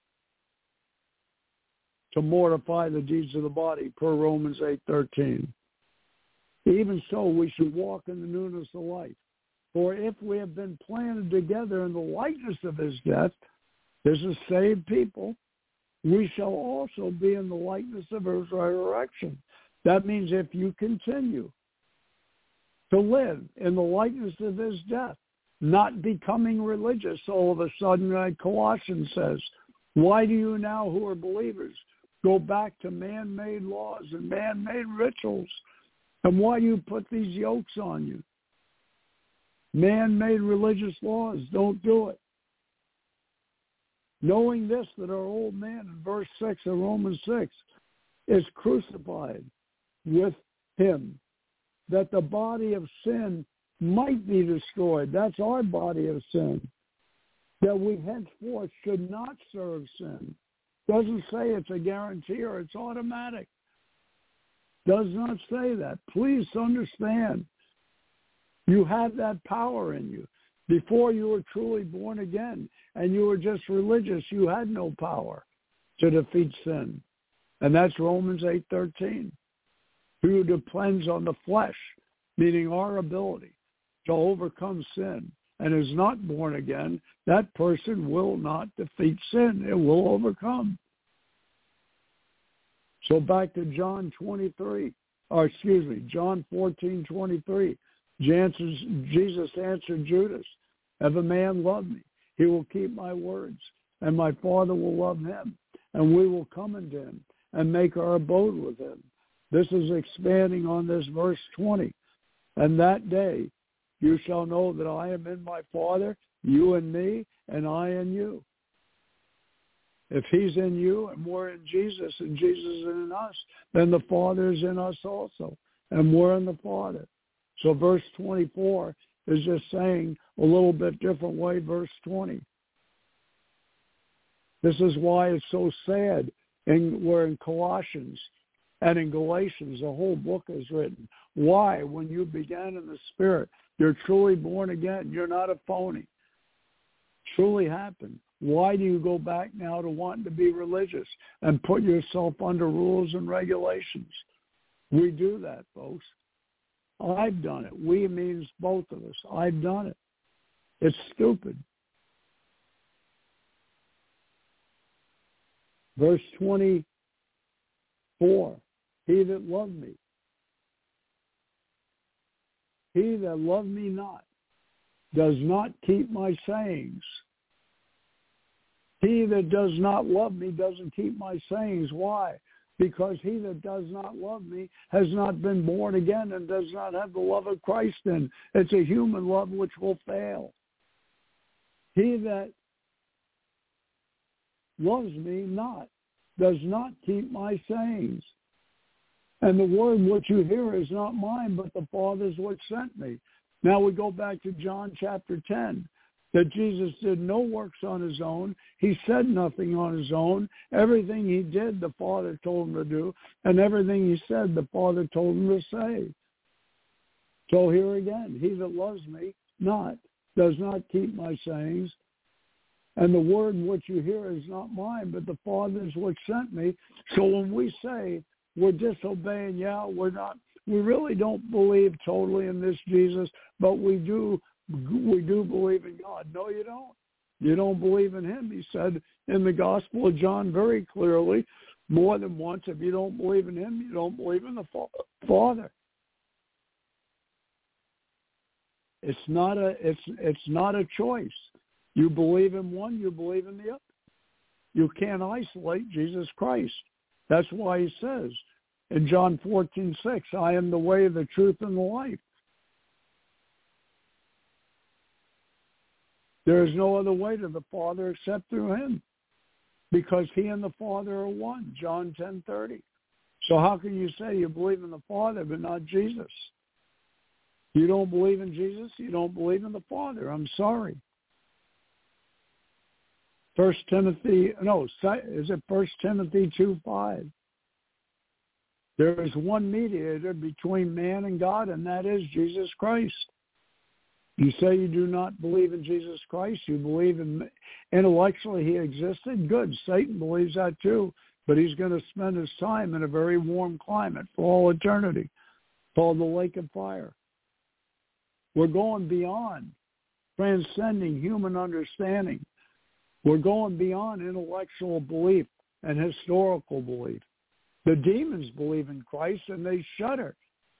to mortify the deeds of the body, per Romans 8:13. Even so, we should walk in the newness of life. For if we have been planted together in the likeness of his death, this is saved people, we shall also be in the likeness of his resurrection. That means if you continue to live in the likeness of his death, not becoming religious all of a sudden, like Colossians says, why do you now who are believers go back to man-made laws and man-made rituals? And why do you put these yokes on you? Man-made religious laws, don't do it. Knowing this, that our old man, in verse 6 of Romans 6, is crucified with him, that the body of sin might be destroyed. That's our body of sin. That we henceforth should not serve sin. Doesn't say it's a guarantee or it's automatic. Does not say that. Please understand, you have that power in you. Before you were truly born again and you were just religious, you had no power to defeat sin. And that's Romans 8:13. Who depends on the flesh, meaning our ability to overcome sin, and is not born again, that person will not defeat sin. It will overcome. So back to John 14:23. Jesus answered Judas, if a man love me, he will keep my words, and my Father will love him, and we will come unto him and make our abode with him. This is expanding on this verse 20. And that day you shall know that I am in my Father, you in me, and I in you. If he's in you and we're in Jesus and Jesus is in us, then the Father is in us also, and we're in the Father. So verse 24 is just saying a little bit different way, verse 20. This is why it's so sad. We're in Colossians and in Galatians, the whole book is written. Why? When you began in the Spirit, you're truly born again. You're not a phony. Truly happened. Why do you go back now to wanting to be religious and put yourself under rules and regulations? We do that, folks. I've done it. We means both of us. I've done it. It's stupid. Verse 24, he that loved me, he that loved me not, does not keep my sayings. He that does not love me doesn't keep my sayings. Why? Because he that does not love me has not been born again and does not have the love of Christ in. It's a human love which will fail. He that loves me not does not keep my sayings. And the word which you hear is not mine, but the Father's which sent me. Now we go back to John chapter 10, that Jesus did no works on his own. He said nothing on his own. Everything he did, the Father told him to do, and everything he said, the Father told him to say. So here again, he that loves me not does not keep my sayings. And the word which you hear is not mine, but the Father's which sent me. So when we say we're disobeying, we really don't believe totally in this Jesus, but we do believe in God. No, you don't. You don't believe in him. He said in the Gospel of John very clearly, more than once, if you don't believe in him, you don't believe in the Father. It's not a choice. You believe in one, you believe in the other. You can't isolate Jesus Christ. That's why he says in John 14:6, I am the way, the truth, and the life. There is no other way to the Father except through him, because he and the Father are one, John 10:30. So how can you say you believe in the Father but not Jesus? You don't believe in Jesus, you don't believe in the Father. I'm sorry. Is it 1 Timothy 2:5? There is one mediator between man and God, and that is Jesus Christ. You say you do not believe in Jesus Christ. You believe intellectually he existed. Good. Satan believes that too. But he's going to spend his time in a very warm climate for all eternity, called the lake of fire. We're going beyond transcending human understanding. We're going beyond intellectual belief and historical belief. The demons believe in Christ and they shudder.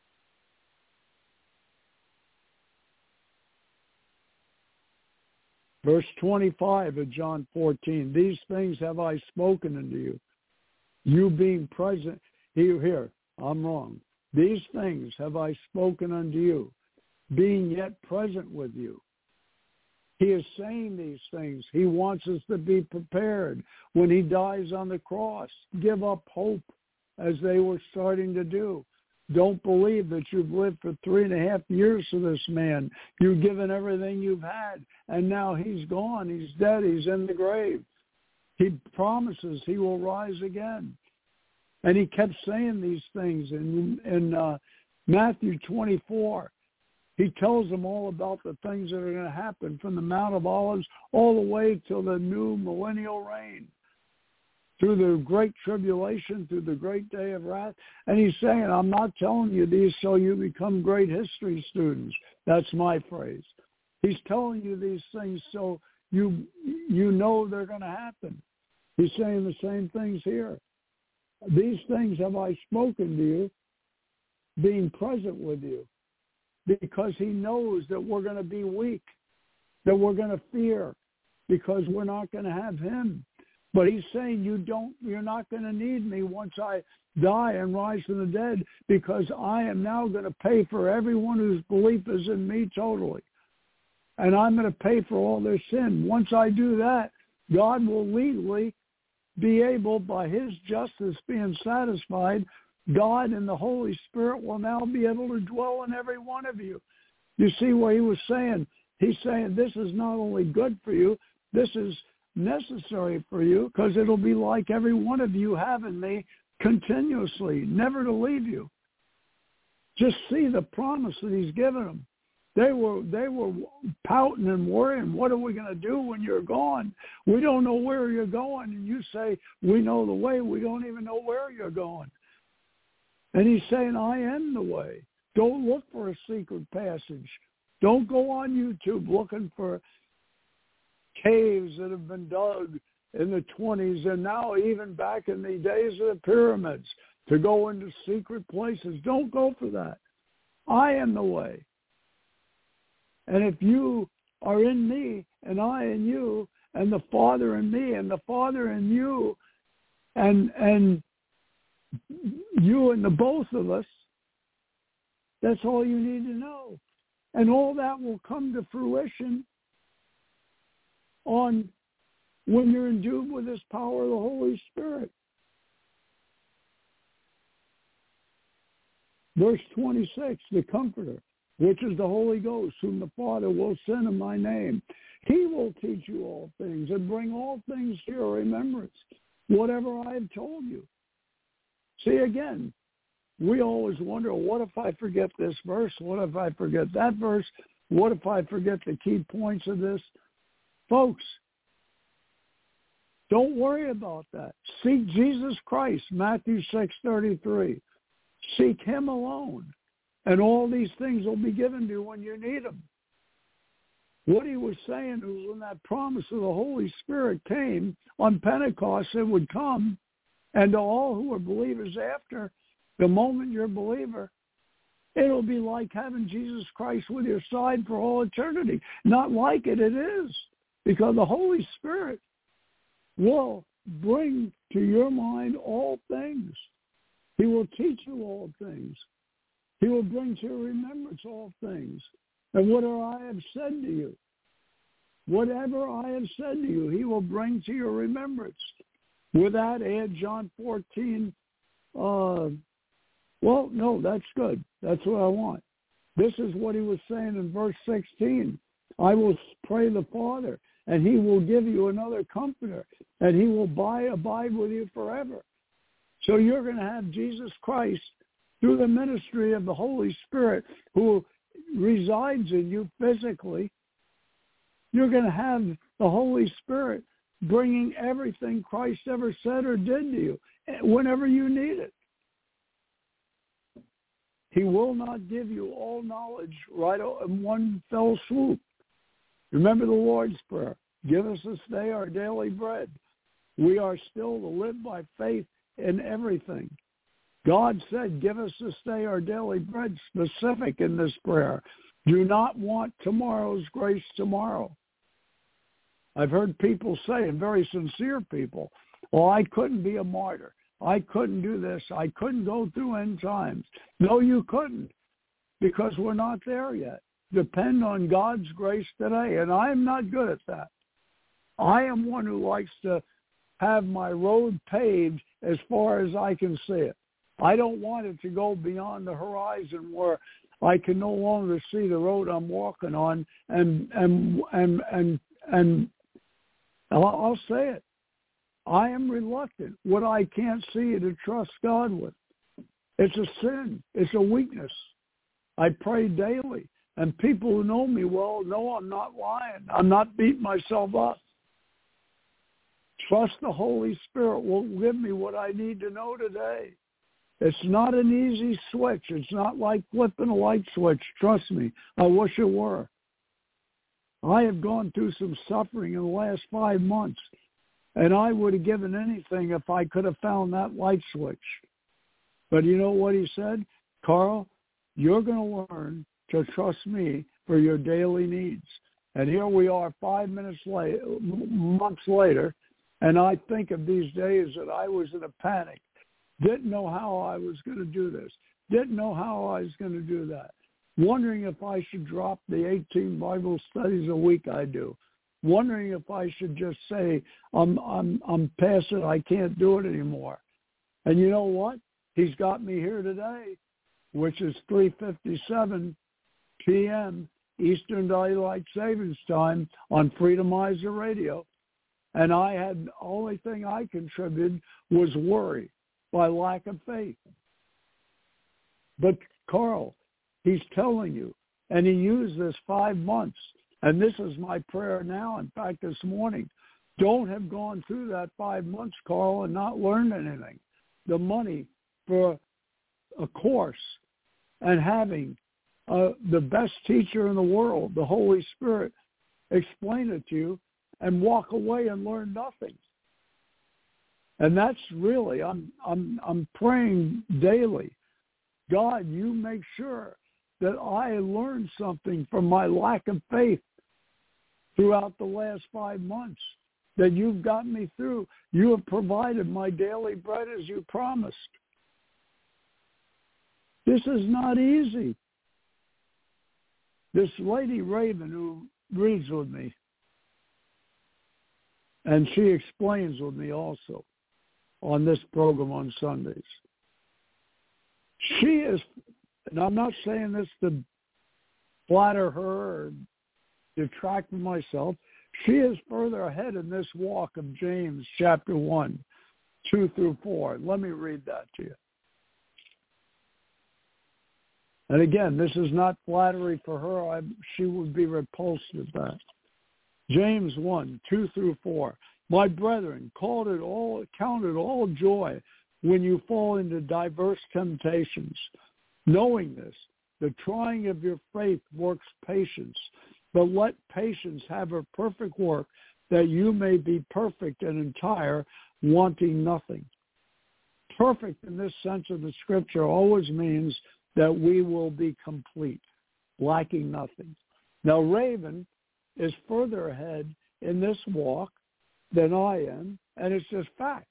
Verse 25 of John 14, these things have I spoken unto you. You being present, here, I'm wrong. These things have I spoken unto you, being yet present with you. He is saying these things. He wants us to be prepared when he dies on the cross. Give up hope as they were starting to do. Don't believe that you've lived for 3.5 years for this man. You've given everything you've had, and now he's gone. He's dead. He's in the grave. He promises he will rise again. And he kept saying these things in Matthew 24. He tells them all about the things that are going to happen from the Mount of Olives all the way till the new millennial reign, through the great tribulation, through the great day of wrath. And he's saying, I'm not telling you these so you become great history students. That's my phrase. He's telling you these things so you know they're going to happen. He's saying the same things here. These things have I spoken to you, being present with you, because he knows that we're going to be weak, that we're going to fear, because we're not going to have him. But he's saying you're not going to need me once I die and rise from the dead, because I am now going to pay for everyone whose belief is in me totally. And I'm going to pay for all their sin. Once I do that, God will legally be able, by his justice being satisfied, God and the Holy Spirit will now be able to dwell in every one of you. You see what he was saying? He's saying this is not only good for you, this is necessary for you, because it'll be like every one of you having me continuously, never to leave you. Just see the promise that he's given them. They were pouting and worrying, what are we going to do when you're gone? We don't know where you're going. And you say, we know the way. We don't even know where you're going. And he's saying, I am the way. Don't look for a secret passage. Don't go on YouTube looking for caves that have been dug in the 1920s and now even back in the days of the pyramids to go into secret places. Don't go for that. I am the way. And if you are in me and I in you and the Father in me and the Father in you and you and the both of us, that's all you need to know. And all that will come to fruition on when you're endued with this power of the Holy Spirit. Verse 26, the Comforter, which is the Holy Ghost, whom the Father will send in my name. He will teach you all things and bring all things to your remembrance, whatever I have told you. See, again, we always wonder, what if I forget this verse? What if I forget that verse? What if I forget the key points of this? Folks, don't worry about that. Seek Jesus Christ, Matthew 6:33. Seek him alone, and all these things will be given to you when you need them. What he was saying was when that promise of the Holy Spirit came on Pentecost, it would come, and to all who are believers after, the moment you're a believer, it'll be like having Jesus Christ with your side for all eternity. Not like it is, because the Holy Spirit will bring to your mind all things. He will teach you all things. He will bring to your remembrance all things. And whatever I have said to you, whatever I have said to you, he will bring to your remembrance. With that, add John 14. Well, no, that's good. That's what I want. This is what he was saying in verse 16. I will pray the Father, and he will give you another comforter, and he will abide with you forever. So you're going to have Jesus Christ through the ministry of the Holy Spirit who resides in you physically. You're going to have the Holy Spirit bringing everything Christ ever said or did to you whenever you need it. He will not give you all knowledge right in one fell swoop. Remember the Lord's Prayer. Give us this day our daily bread. We are still to live by faith in everything. God said, give us this day our daily bread, specific in this prayer. Do not want tomorrow's grace tomorrow. I've heard people say, and very sincere people, well, I couldn't be a martyr. I couldn't do this. I couldn't go through end times. No, you couldn't, because we're not there yet. Depend on God's grace today, and I am not good at that. I am one who likes to have my road paved as far as I can see it. I don't want it to go beyond the horizon where I can no longer see the road I'm walking on, and I'll say it. I am reluctant, what I can't see, to trust God with. It's a sin. It's a weakness. I pray daily, and people who know me well know I'm not lying. I'm not beating myself up. Trust the Holy Spirit will give me what I need to know today. It's not an easy switch. It's not like flipping a light switch. Trust me. I wish it were. I have gone through some suffering in the last 5 months, and I would have given anything if I could have found that light switch. But you know what he said? Carl, you're going to learn to trust me for your daily needs. And here we are 5 months later, and I think of these days that I was in a panic. Didn't know how I was going to do this. Didn't know how I was going to do that. Wondering if I should drop the 18 Bible studies a week I do. Wondering if I should just say, I'm past it, I can't do it anymore. And you know what? He's got me here today, which is 3:57 p.m. Eastern Daylight Savings Time on Freedomizer Radio. And the only thing I contributed was worry by lack of faith. But Carl, he's telling you, and he used this 5 months, and this is my prayer now. In fact, this morning, don't have gone through that 5 months, Carl, and not learned anything. The money for a course and having the best teacher in the world, the Holy Spirit, explain it to you and walk away and learn nothing. And that's really, I'm praying daily. God, you make sure that I learned something from my lack of faith throughout the last 5 months, that you've gotten me through. You have provided my daily bread as you promised. This is not easy. This lady Raven who reads with me, and she explains with me also on this program on Sundays. She is, and I'm not saying this to flatter her or detract from myself, she is further ahead in this walk of James chapter 1, 2 through 4. Let me read that to you. And again, this is not flattery for her. She would be repulsed at that. James 1, 2 through 4. My brethren, count it all joy when you fall into diverse temptations, knowing this, the trying of your faith works patience. But let patience have her perfect work, that you may be perfect and entire, wanting nothing. Perfect in this sense of the scripture always means that we will be complete, lacking nothing. Now, Raven is further ahead in this walk than I am, and it's just fact.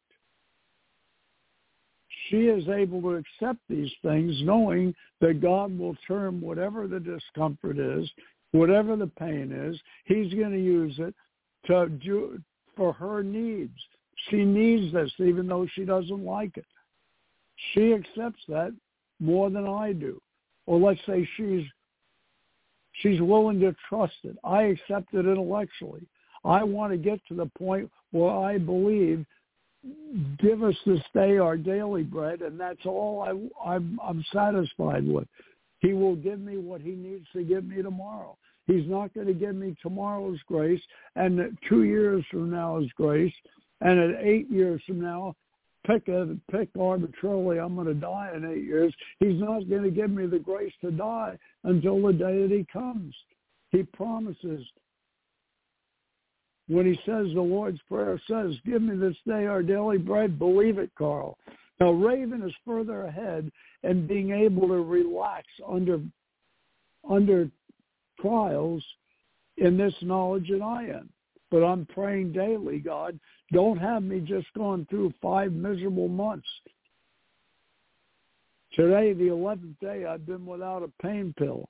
She is able to accept these things, knowing that God will turn whatever the discomfort is, whatever the pain is, he's going to use it to do for her needs. She needs this, even though she doesn't like it. She accepts that more than I do. Or let's say she's She's willing to trust it. I accept it intellectually. I want to get to the point where I believe, give us this day our daily bread, and that's all I'm satisfied with. He will give me what he needs to give me tomorrow. He's not going to give me tomorrow's grace and 2 years from now's grace, and at 8 years from now, pick arbitrarily, I'm going to die in 8 years. He's not going to give me the grace to die until the day that he comes. He promises. When he says the Lord's Prayer says, give me this day our daily bread, believe it, Carl. Now, Raven is further ahead in being able to relax under trials in this knowledge that I am. But I'm praying daily, God, don't have me just going through 5 miserable months. Today, the 11th day, I've been without a pain pill.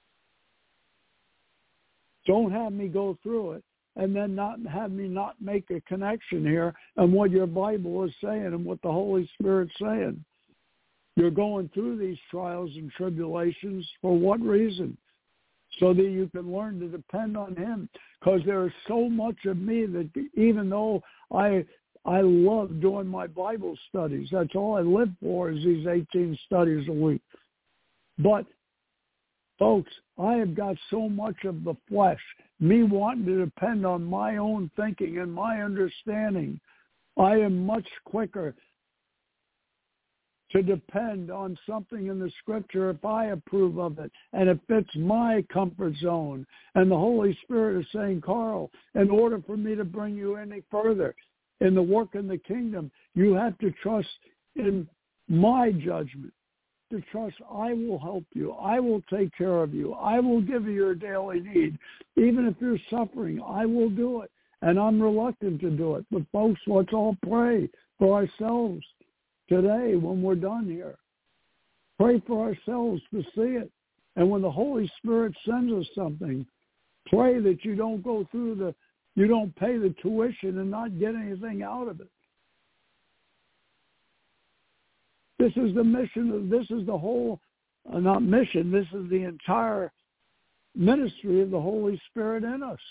Don't have me go through it and then not have me not make a connection here and what your Bible is saying and what the Holy Spirit's saying. You're going through these trials and tribulations for what reason? So that you can learn to depend on him. Because there is so much of me that even though I love doing my Bible studies, that's all I live for is these 18 studies a week. But, folks, I have got so much of the flesh, me wanting to depend on my own thinking and my understanding. I am much quicker to depend on something in the Scripture if I approve of it and it fits my comfort zone. And the Holy Spirit is saying, Carl, in order for me to bring you any further in the work in the kingdom, you have to trust in my judgment, to trust I will help you. I will take care of you. I will give you your daily need. Even if you're suffering, I will do it. And I'm reluctant to do it. But folks, let's all pray for ourselves today when we're done here. Pray for ourselves to see it. And when the Holy Spirit sends us something, pray that you don't go through you don't pay the tuition and not get anything out of it. This is the mission, this is the whole, not mission, this is the entire ministry of the Holy Spirit in us.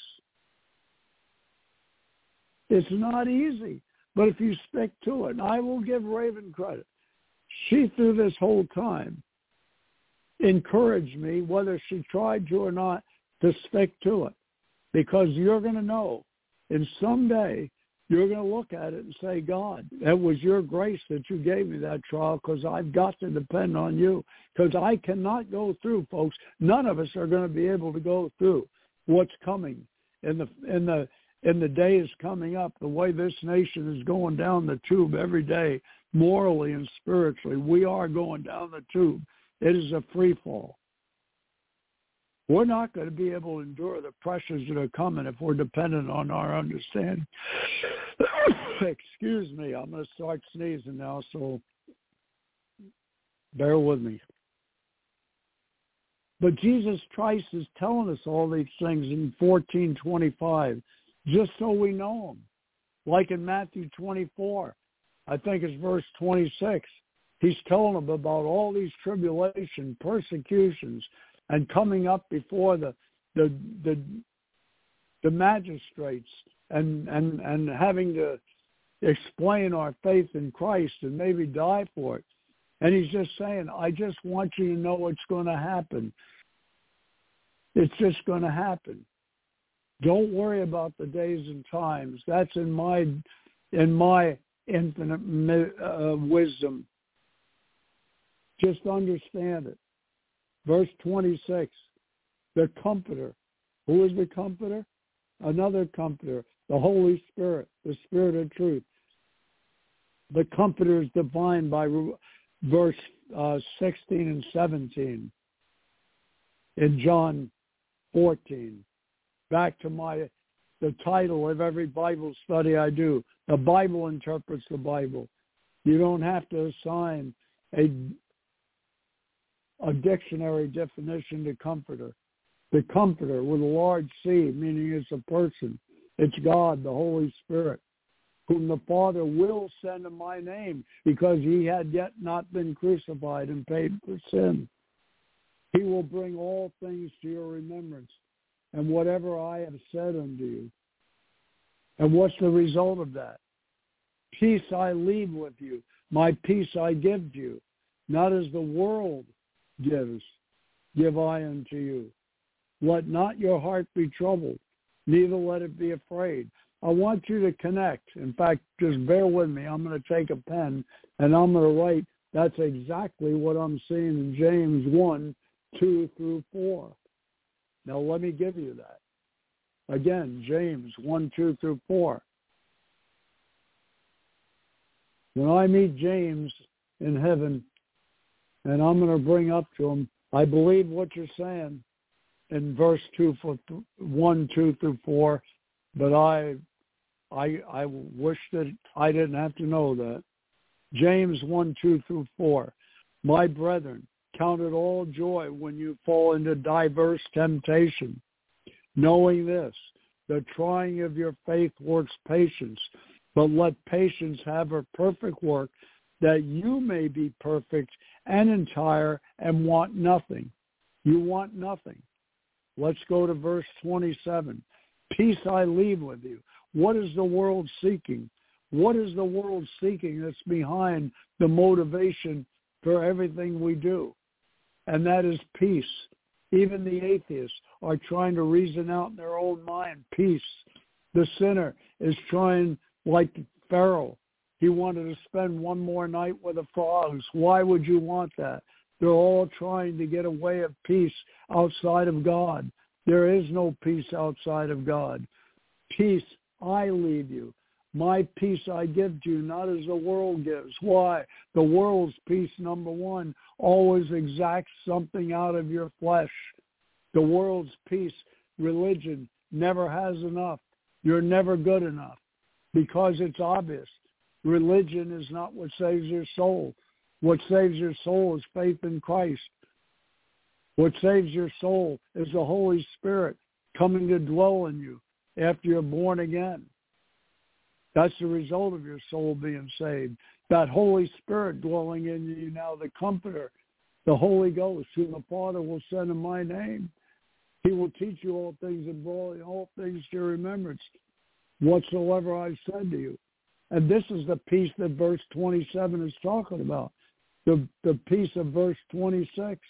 It's not easy, but if you stick to it, and I will give Raven credit, she through this whole time encouraged me, whether she tried to or not, to stick to it. Because you're going to know, and someday you're going to look at it and say, God, that was your grace that you gave me that trial because I've got to depend on you. Because I cannot go through, folks. None of us are going to be able to go through what's coming in the days coming up. The way this nation is going down the tube every day, morally and spiritually, we are going down the tube. It is a free fall. We're not going to be able to endure the pressures that are coming if we're dependent on our understanding. Excuse me, I'm going to start sneezing now, so bear with me. But Jesus Christ is telling us all these things in 14:25, just so we know them. Like in Matthew 24, I think it's verse 26, he's telling them about all these tribulations, persecutions, and coming up before the magistrates and having to explain our faith in Christ and maybe die for it. And he's just saying, I just want you to know what's going to happen. It's just going to happen. Don't worry about the days and times. That's in my infinite wisdom. Just understand it. Verse 26, the Comforter. Who is the Comforter? Another Comforter, the Holy Spirit, the Spirit of truth. The Comforter is defined by verse 16 and 17 in John 14. Back to the title of every Bible study I do. The Bible interprets the Bible. You don't have to assign a dictionary definition to Comforter. The Comforter with a large C, meaning it's a person. It's God, the Holy Spirit, whom the Father will send in my name because he had yet not been crucified and paid for sin. He will bring all things to your remembrance, and whatever I have said unto you. And what's the result of that? Peace I leave with you. My peace I give to you. Not as the world gives, give I unto you. Let not your heart be troubled, neither let it be afraid. I want you to connect. In fact, just bear with me. I'm going to take a pen, and I'm going to write, that's exactly what I'm seeing in James 1, 2 through 4. Now, let me give you that. Again, James 1, 2 through 4. When I meet James in heaven, and I'm going to bring up to him, I believe what you're saying in verse 1, 2 through 4, but I wish that I didn't have to know that. James 1, 2 through 4. My brethren, count it all joy when you fall into diverse temptation, knowing this, the trying of your faith works patience, but let patience have her perfect work, that you may be perfect and entire and want nothing. You want nothing. Let's go to verse 27. Peace I leave with you. What is the world seeking? What is the world seeking that's behind the motivation for everything we do? And that is peace. Even the atheists are trying to reason out in their own mind peace. The sinner is trying, like Pharaoh. He wanted to spend one more night with the frogs. Why would you want that? They're all trying to get a way of peace outside of God. There is no peace outside of God. Peace I leave you. My peace I give to you, not as the world gives. Why? The world's peace, number one, always exacts something out of your flesh. The world's peace, religion, never has enough. You're never good enough because it's obvious. Religion is not what saves your soul. What saves your soul is faith in Christ. What saves your soul is the Holy Spirit coming to dwell in you after you're born again. That's the result of your soul being saved. That Holy Spirit dwelling in you now, the Comforter, the Holy Ghost, whom the Father will send in my name. He will teach you all things and bring all things to your remembrance, whatsoever I said to you. And this is the peace that verse 27 is talking about, the peace of verse 26.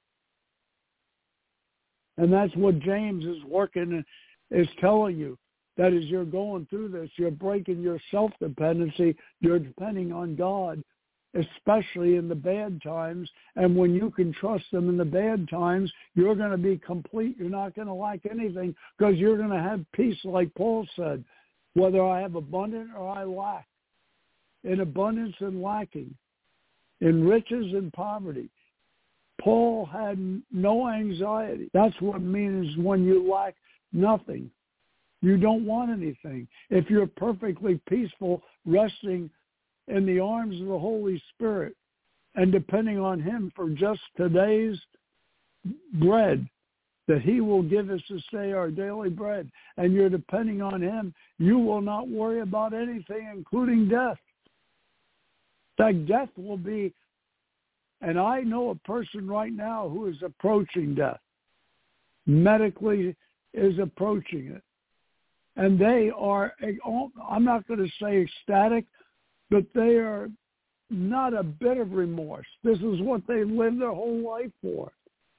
And that's what James is working, is telling you. That as you're going through this, you're breaking your self-dependency. You're depending on God, especially in the bad times. And when you can trust him in the bad times, you're going to be complete. You're not going to lack anything because you're going to have peace, like Paul said, whether I have abundant or I lack. In abundance and lacking, in riches and poverty. Paul had no anxiety. That's what it means when you lack nothing. You don't want anything. If you're perfectly peaceful, resting in the arms of the Holy Spirit and depending on him for just today's bread, that he will give us to say our daily bread, and you're depending on him, you will not worry about anything, including death. That death will be, and I know a person right now who is approaching death, medically is approaching it. And they are, I'm not going to say ecstatic, but they are not a bit of remorse. This is what they lived their whole life for.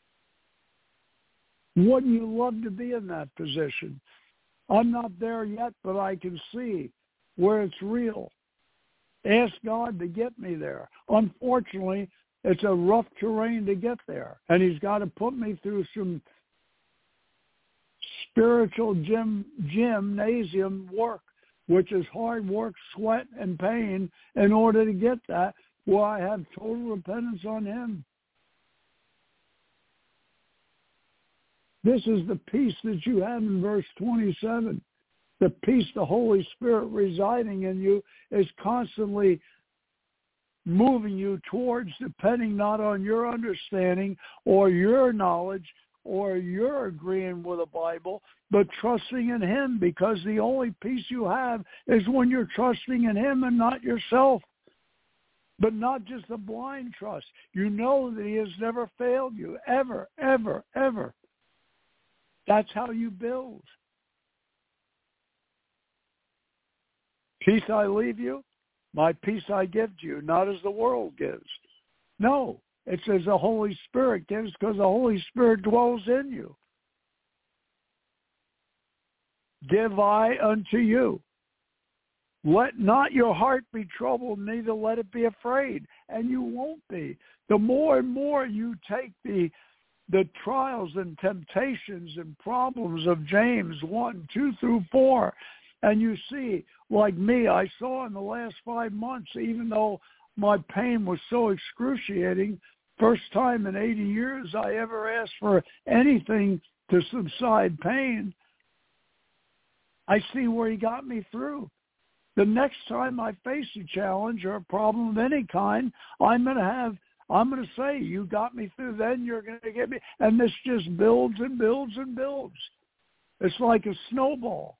Wouldn't you love to be in that position? I'm not there yet, but I can see where it's real. Ask God to get me there. Unfortunately, it's a rough terrain to get there, and he's got to put me through some spiritual gymnasium work, which is hard work, sweat, and pain in order to get that, where I have total dependence on him. This is the peace that you have in verse 27. The peace, the Holy Spirit residing in you, is constantly moving you towards depending not on your understanding or your knowledge or you're agreeing with the Bible, but trusting in him, because the only peace you have is when you're trusting in him and not yourself. but not just a blind trust. You know that he has never failed you, ever, ever, ever. That's how you build. Peace I leave you, my peace I give to you, not as the world gives. No, it's as the Holy Spirit gives, because the Holy Spirit dwells in you. Give I unto you. Let not your heart be troubled, neither let it be afraid. And you won't be. The more and more you take the trials and temptations and problems of James 1, 2 through 4, and you see, like me, I saw in the last 5 months, even though my pain was so excruciating, first time in 80 years I ever asked for anything to subside pain, I see where he got me through. The next time I face a challenge or a problem of any kind, I'm going to say, you got me through then, you're going to get me. And this just builds and builds and builds. It's like a snowball.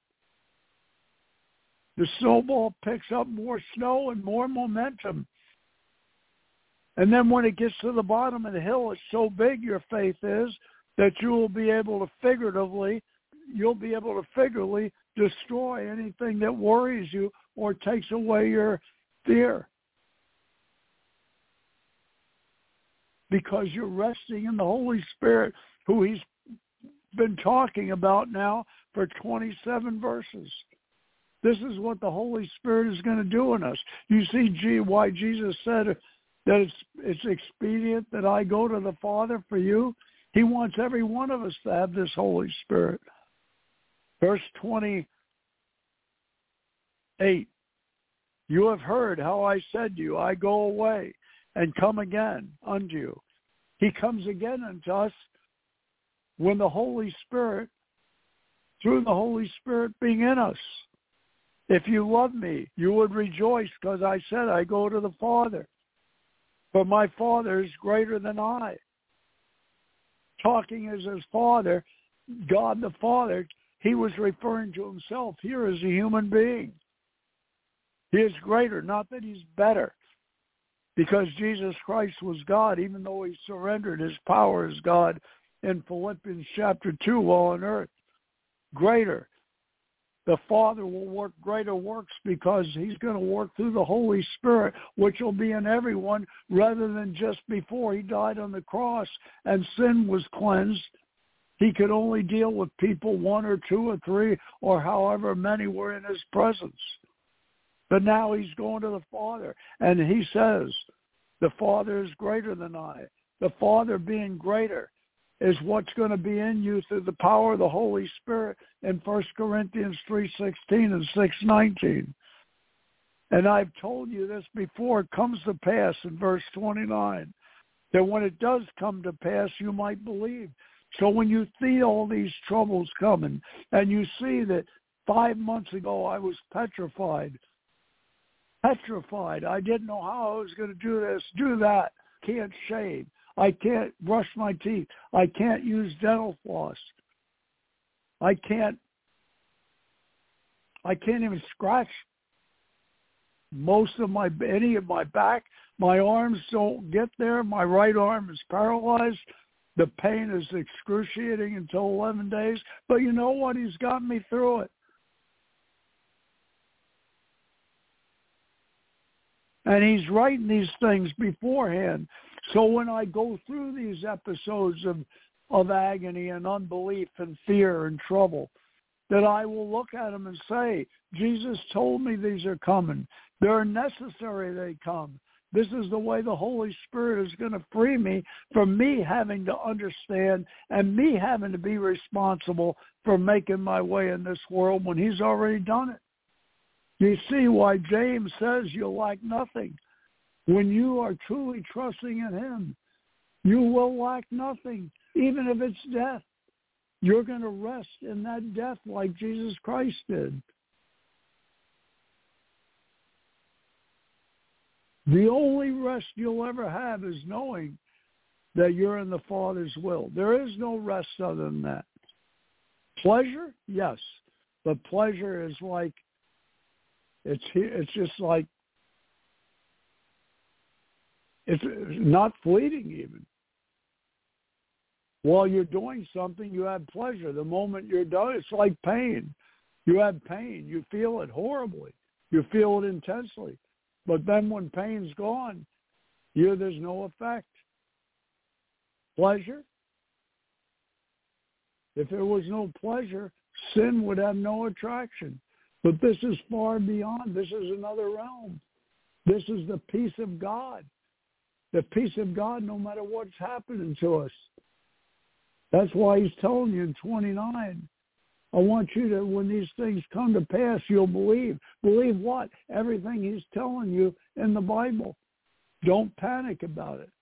The snowball picks up more snow and more momentum. And then when it gets to the bottom of the hill, it's so big, your faith is, that you will be able to figuratively destroy anything that worries you or takes away your fear. Because you're resting in the Holy Spirit, who he's been talking about now for 27 verses. This is what the Holy Spirit is going to do in us. You see why Jesus said that it's expedient that I go to the Father for you. He wants every one of us to have this Holy Spirit. Verse 28, you have heard how I said to you, I go away and come again unto you. He comes again unto us when the Holy Spirit, through the Holy Spirit being in us. If you love me, you would rejoice, because I said I go to the Father. For my Father is greater than I. Talking as his Father, God the Father, he was referring to himself here as a human being. He is greater, not that he's better, because Jesus Christ was God, even though he surrendered his power as God in Philippians chapter 2 while on earth. Greater. The Father will work greater works because he's going to work through the Holy Spirit, which will be in everyone, rather than just before he died on the cross and sin was cleansed. He could only deal with people, 1 or 2 or 3 or however many were in his presence. But now he's going to the Father, and he says, the Father is greater than I. The Father being greater is what's going to be in you through the power of the Holy Spirit in 1 Corinthians 3:16 and 6:19. And I've told you this before, it comes to pass in verse 29, that when it does come to pass, you might believe. So when you see all these troubles coming, and you see that 5 months ago I was petrified. I didn't know how I was going to do this, do that. Can't shave. I can't brush my teeth. I can't use dental floss. I can't even scratch any of my back. My arms don't get there. My right arm is paralyzed. The pain is excruciating until 11 days. But you know what? He's got me through it. And he's writing these things beforehand. So when I go through these episodes of agony and unbelief and fear and trouble, that I will look at them and say, Jesus told me these are coming. They're necessary they come. This is the way the Holy Spirit is going to free me from me having to understand and me having to be responsible for making my way in this world when he's already done it. You see why James says you'll lack nothing. When you are truly trusting in him, you will lack nothing, even if it's death. You're going to rest in that death like Jesus Christ did. The only rest you'll ever have is knowing that you're in the Father's will. There is no rest other than that. Pleasure? Yes. But pleasure is like, it's just like It's not fleeting even. While you're doing something, you have pleasure. The moment you're done, it's like pain. You have pain. You feel it horribly. You feel it intensely. But then when pain's gone, there's no effect. Pleasure? If there was no pleasure, sin would have no attraction. But this is far beyond. This is another realm. This is the peace of God. The peace of God no matter what's happening to us. That's why he's telling you in 29, I want you to, when these things come to pass, you'll believe. Believe what? Everything he's telling you in the Bible. Don't panic about it.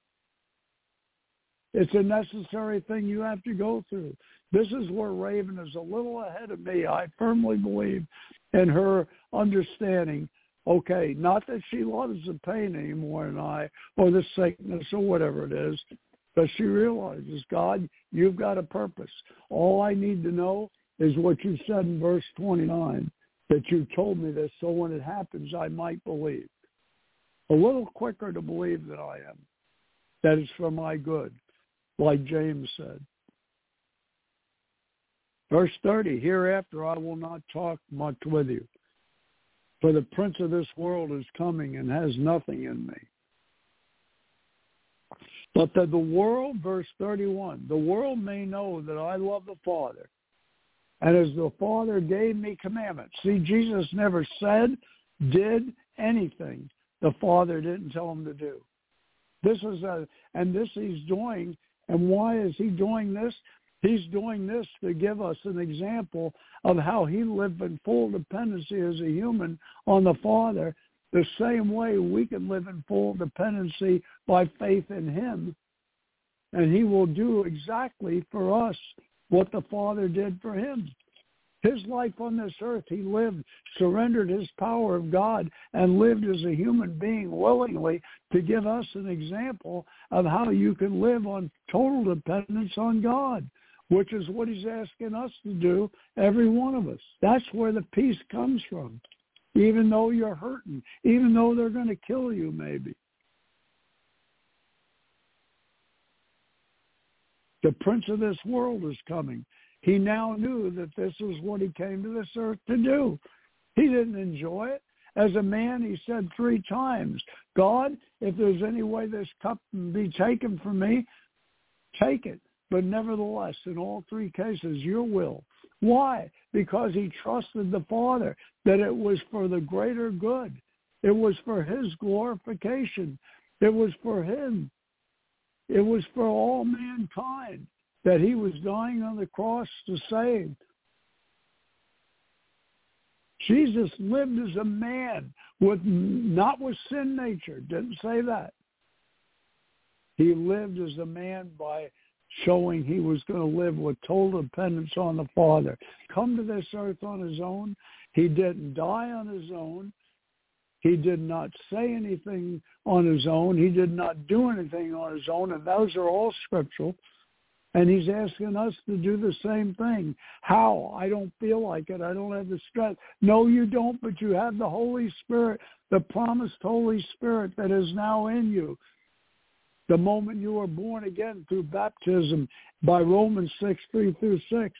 It's a necessary thing you have to go through. This is where Raven is a little ahead of me, I firmly believe, in her understanding. Okay, not that she loves the pain anymore than I, or the sickness or whatever it is, but she realizes, God, you've got a purpose. All I need to know is what you said in verse 29, that you told me this, so when it happens, I might believe. A little quicker to believe than I am, that it's for my good, like James said. Verse 30, hereafter I will not talk much with you, for the prince of this world is coming and has nothing in me. But that the world, verse 31, the world may know that I love the Father, and as the Father gave me commandments. See, Jesus never said, did anything the Father didn't tell him to do. This he's doing, and why is he doing this? He's doing this to give us an example of how he lived in full dependency as a human on the Father, the same way we can live in full dependency by faith in him. And he will do exactly for us what the Father did for him. His life on this earth, he lived, surrendered his power of God, and lived as a human being willingly to give us an example of how you can live on total dependence on God, which is what he's asking us to do, every one of us. That's where the peace comes from, even though you're hurting, even though they're going to kill you maybe. The prince of this world is coming. He now knew that this is what he came to this earth to do. He didn't enjoy it. As a man, he said 3 times, God, if there's any way this cup can be taken from me, take it. But nevertheless, in all 3 cases, your will. Why? Because he trusted the Father, that it was for the greater good. It was for his glorification. It was for him. It was for all mankind that he was dying on the cross to save. Jesus lived as a man, not with sin nature. Didn't say that. He lived as a man by showing he was going to live with total dependence on the Father. Come to this earth on his own. He didn't die on his own. He did not say anything on his own. He did not do anything on his own, and those are all scriptural. And he's asking us to do the same thing. How? I don't feel like it. I don't have the strength. No, you don't, but you have the Holy Spirit, the promised Holy Spirit that is now in you. The moment you are born again through baptism by Romans 6, 3 through 6.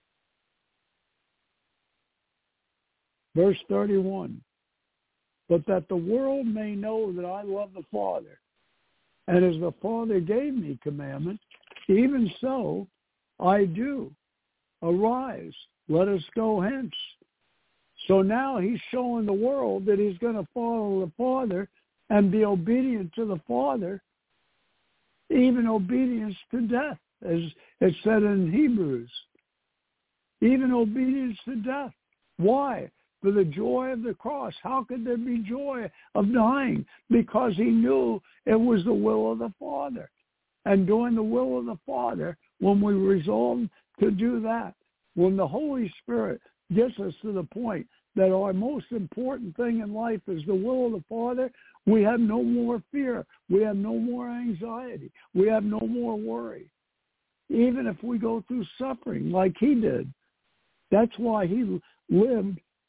Verse 31. But that the world may know that I love the Father. And as the Father gave me commandment, even so I do. Arise, let us go hence. So now he's showing the world that he's going to follow the Father and be obedient to the Father, even obedience to death, as it said in Hebrews. Even obedience to death. Why? For the joy of the cross. How could there be joy of dying? Because he knew it was the will of the Father. And doing the will of the Father, when we resolve to do that, when the Holy Spirit gets us to the point that our most important thing in life is the will of the Father, we have no more fear. We have no more anxiety. We have no more worry. Even if we go through suffering like he did. That's why he lived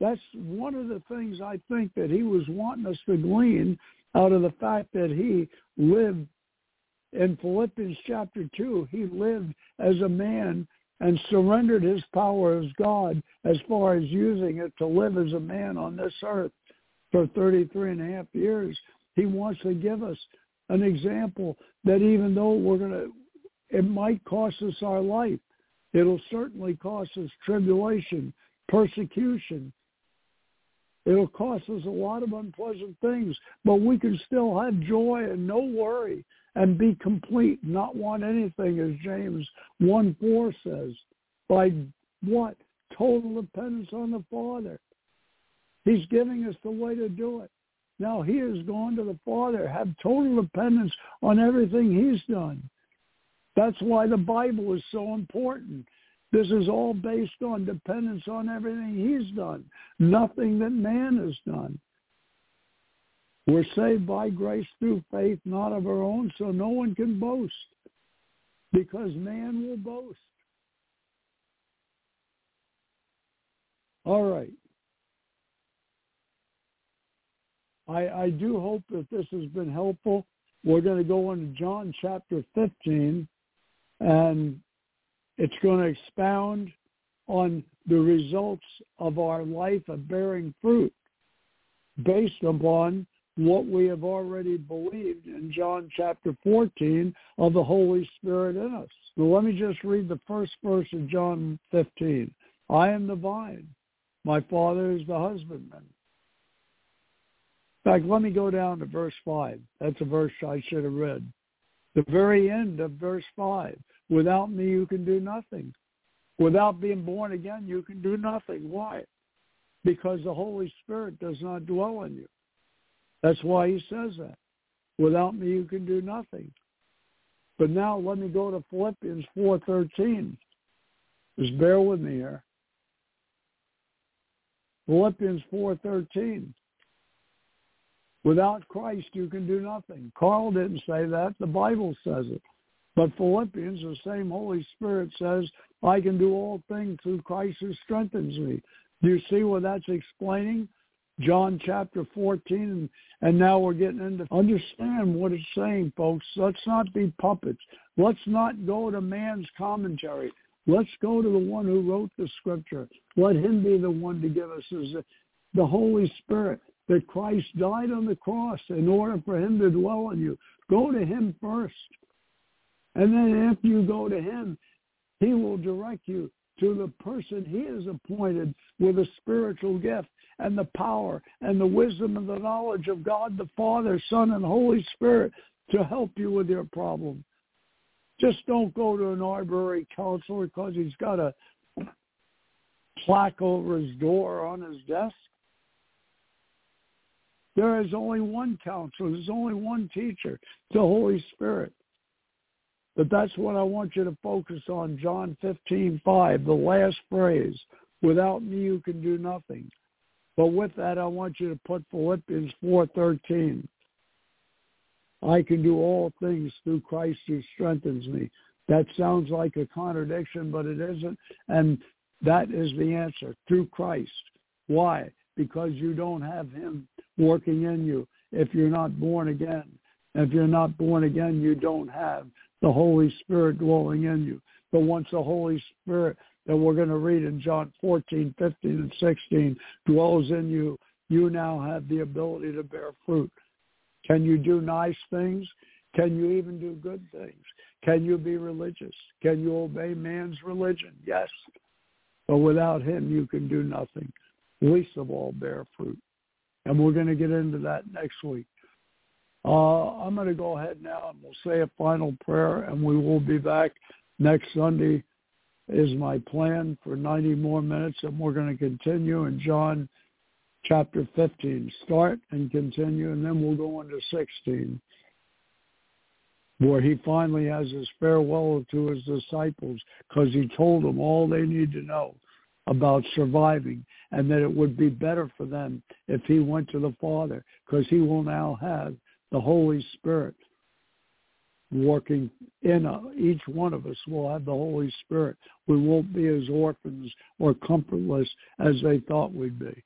That's one of the things I think that he was wanting us to glean out of the fact that he lived in Philippians chapter 2. He lived as a man and surrendered his power as God as far as using it to live as a man on this earth for 33 and a half years. He wants to give us an example that even though it might cost us our life, it'll certainly cost us tribulation, persecution. It'll cost us a lot of unpleasant things, but we can still have joy and no worry and be complete, not want anything, as James 1:4 says. By what? Total dependence on the Father. He's giving us the way to do it. Now he has gone to the Father, have total dependence on everything he's done. That's why the Bible is so important. This is all based on dependence on everything he's done, nothing that man has done. We're saved by grace through faith, not of our own, so no one can boast, because man will boast. All right. I do hope that this has been helpful. We're going to go into John chapter 15, and it's going to expound on the results of our life of bearing fruit based upon what we have already believed in John chapter 14 of the Holy Spirit in us. So let me just read the first verse of John 15. I am the vine. My Father is the husbandman. In fact, let me go down to verse 5. That's a verse I should have read. The very end of verse 5. Without me, you can do nothing. Without being born again, you can do nothing. Why? Because the Holy Spirit does not dwell in you. That's why he says that. Without me, you can do nothing. But now let me go to Philippians 4:13. Just bear with me here. Philippians 4:13. Without Christ, you can do nothing. Carl didn't say that. The Bible says it. But Philippians, the same Holy Spirit says, I can do all things through Christ who strengthens me. Do you see what that's explaining? John chapter 14, and now we're getting into understand what it's saying, folks. Let's not be puppets. Let's not go to man's commentary. Let's go to the one who wrote the scripture. Let him be the one to give us the Holy Spirit, that Christ died on the cross in order for him to dwell in you. Go to him first. And then after you go to him, he will direct you to the person he has appointed with a spiritual gift and the power and the wisdom and the knowledge of God the Father, Son, and Holy Spirit to help you with your problem. Just don't go to an arbitrary counselor because he's got a plaque over his door on his desk. There is only one counselor. There's only one teacher, the Holy Spirit. But that's what I want you to focus on, John 15:5, the last phrase. Without me, you can do nothing. But with that, I want you to put Philippians 4:13. I can do all things through Christ who strengthens me. That sounds like a contradiction, but it isn't. And that is the answer, through Christ. Why? Because you don't have him working in you if you're not born again. If you're not born again, you don't have the Holy Spirit dwelling in you. But once the Holy Spirit that we're going to read in John 14, 15, and 16 dwells in you, you now have the ability to bear fruit. Can you do nice things? Can you even do good things? Can you be religious? Can you obey man's religion? Yes. But without him, you can do nothing. Least of all, bear fruit. And we're going to get into that next week. I'm going to go ahead now and we'll say a final prayer, and we will be back next Sunday is my plan for 90 more minutes, and we're going to continue in John chapter 15. Start and continue, and then we'll go into 16, where he finally has his farewell to his disciples because he told them all they need to know about surviving, and that it would be better for them if he went to the Father, because he will now have the Holy Spirit working in each one of us. Will have the Holy Spirit. We won't be as orphans or comfortless as they thought we'd be.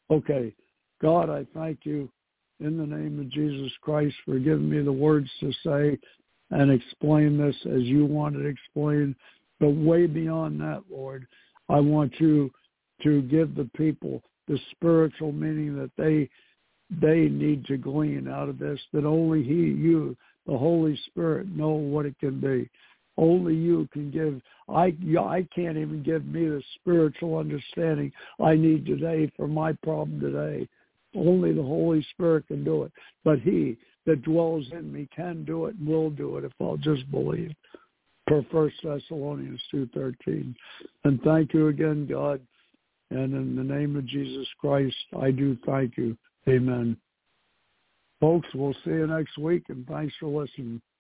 Okay. God, I thank you in the name of Jesus Christ for giving me the words to say and explain this as you want it explained. But way beyond that, Lord, I want you to give the people the spiritual meaning that they need to glean out of this, that only you, the Holy Spirit, know what it can be. Only you can give. I can't even give me the spiritual understanding I need today for my problem today. Only the Holy Spirit can do it. But he that dwells in me can do it and will do it if I'll just believe. Per 1 Thessalonians 2:13. And thank you again, God. And in the name of Jesus Christ, I do thank you. Amen. Folks, we'll see you next week, and thanks for listening.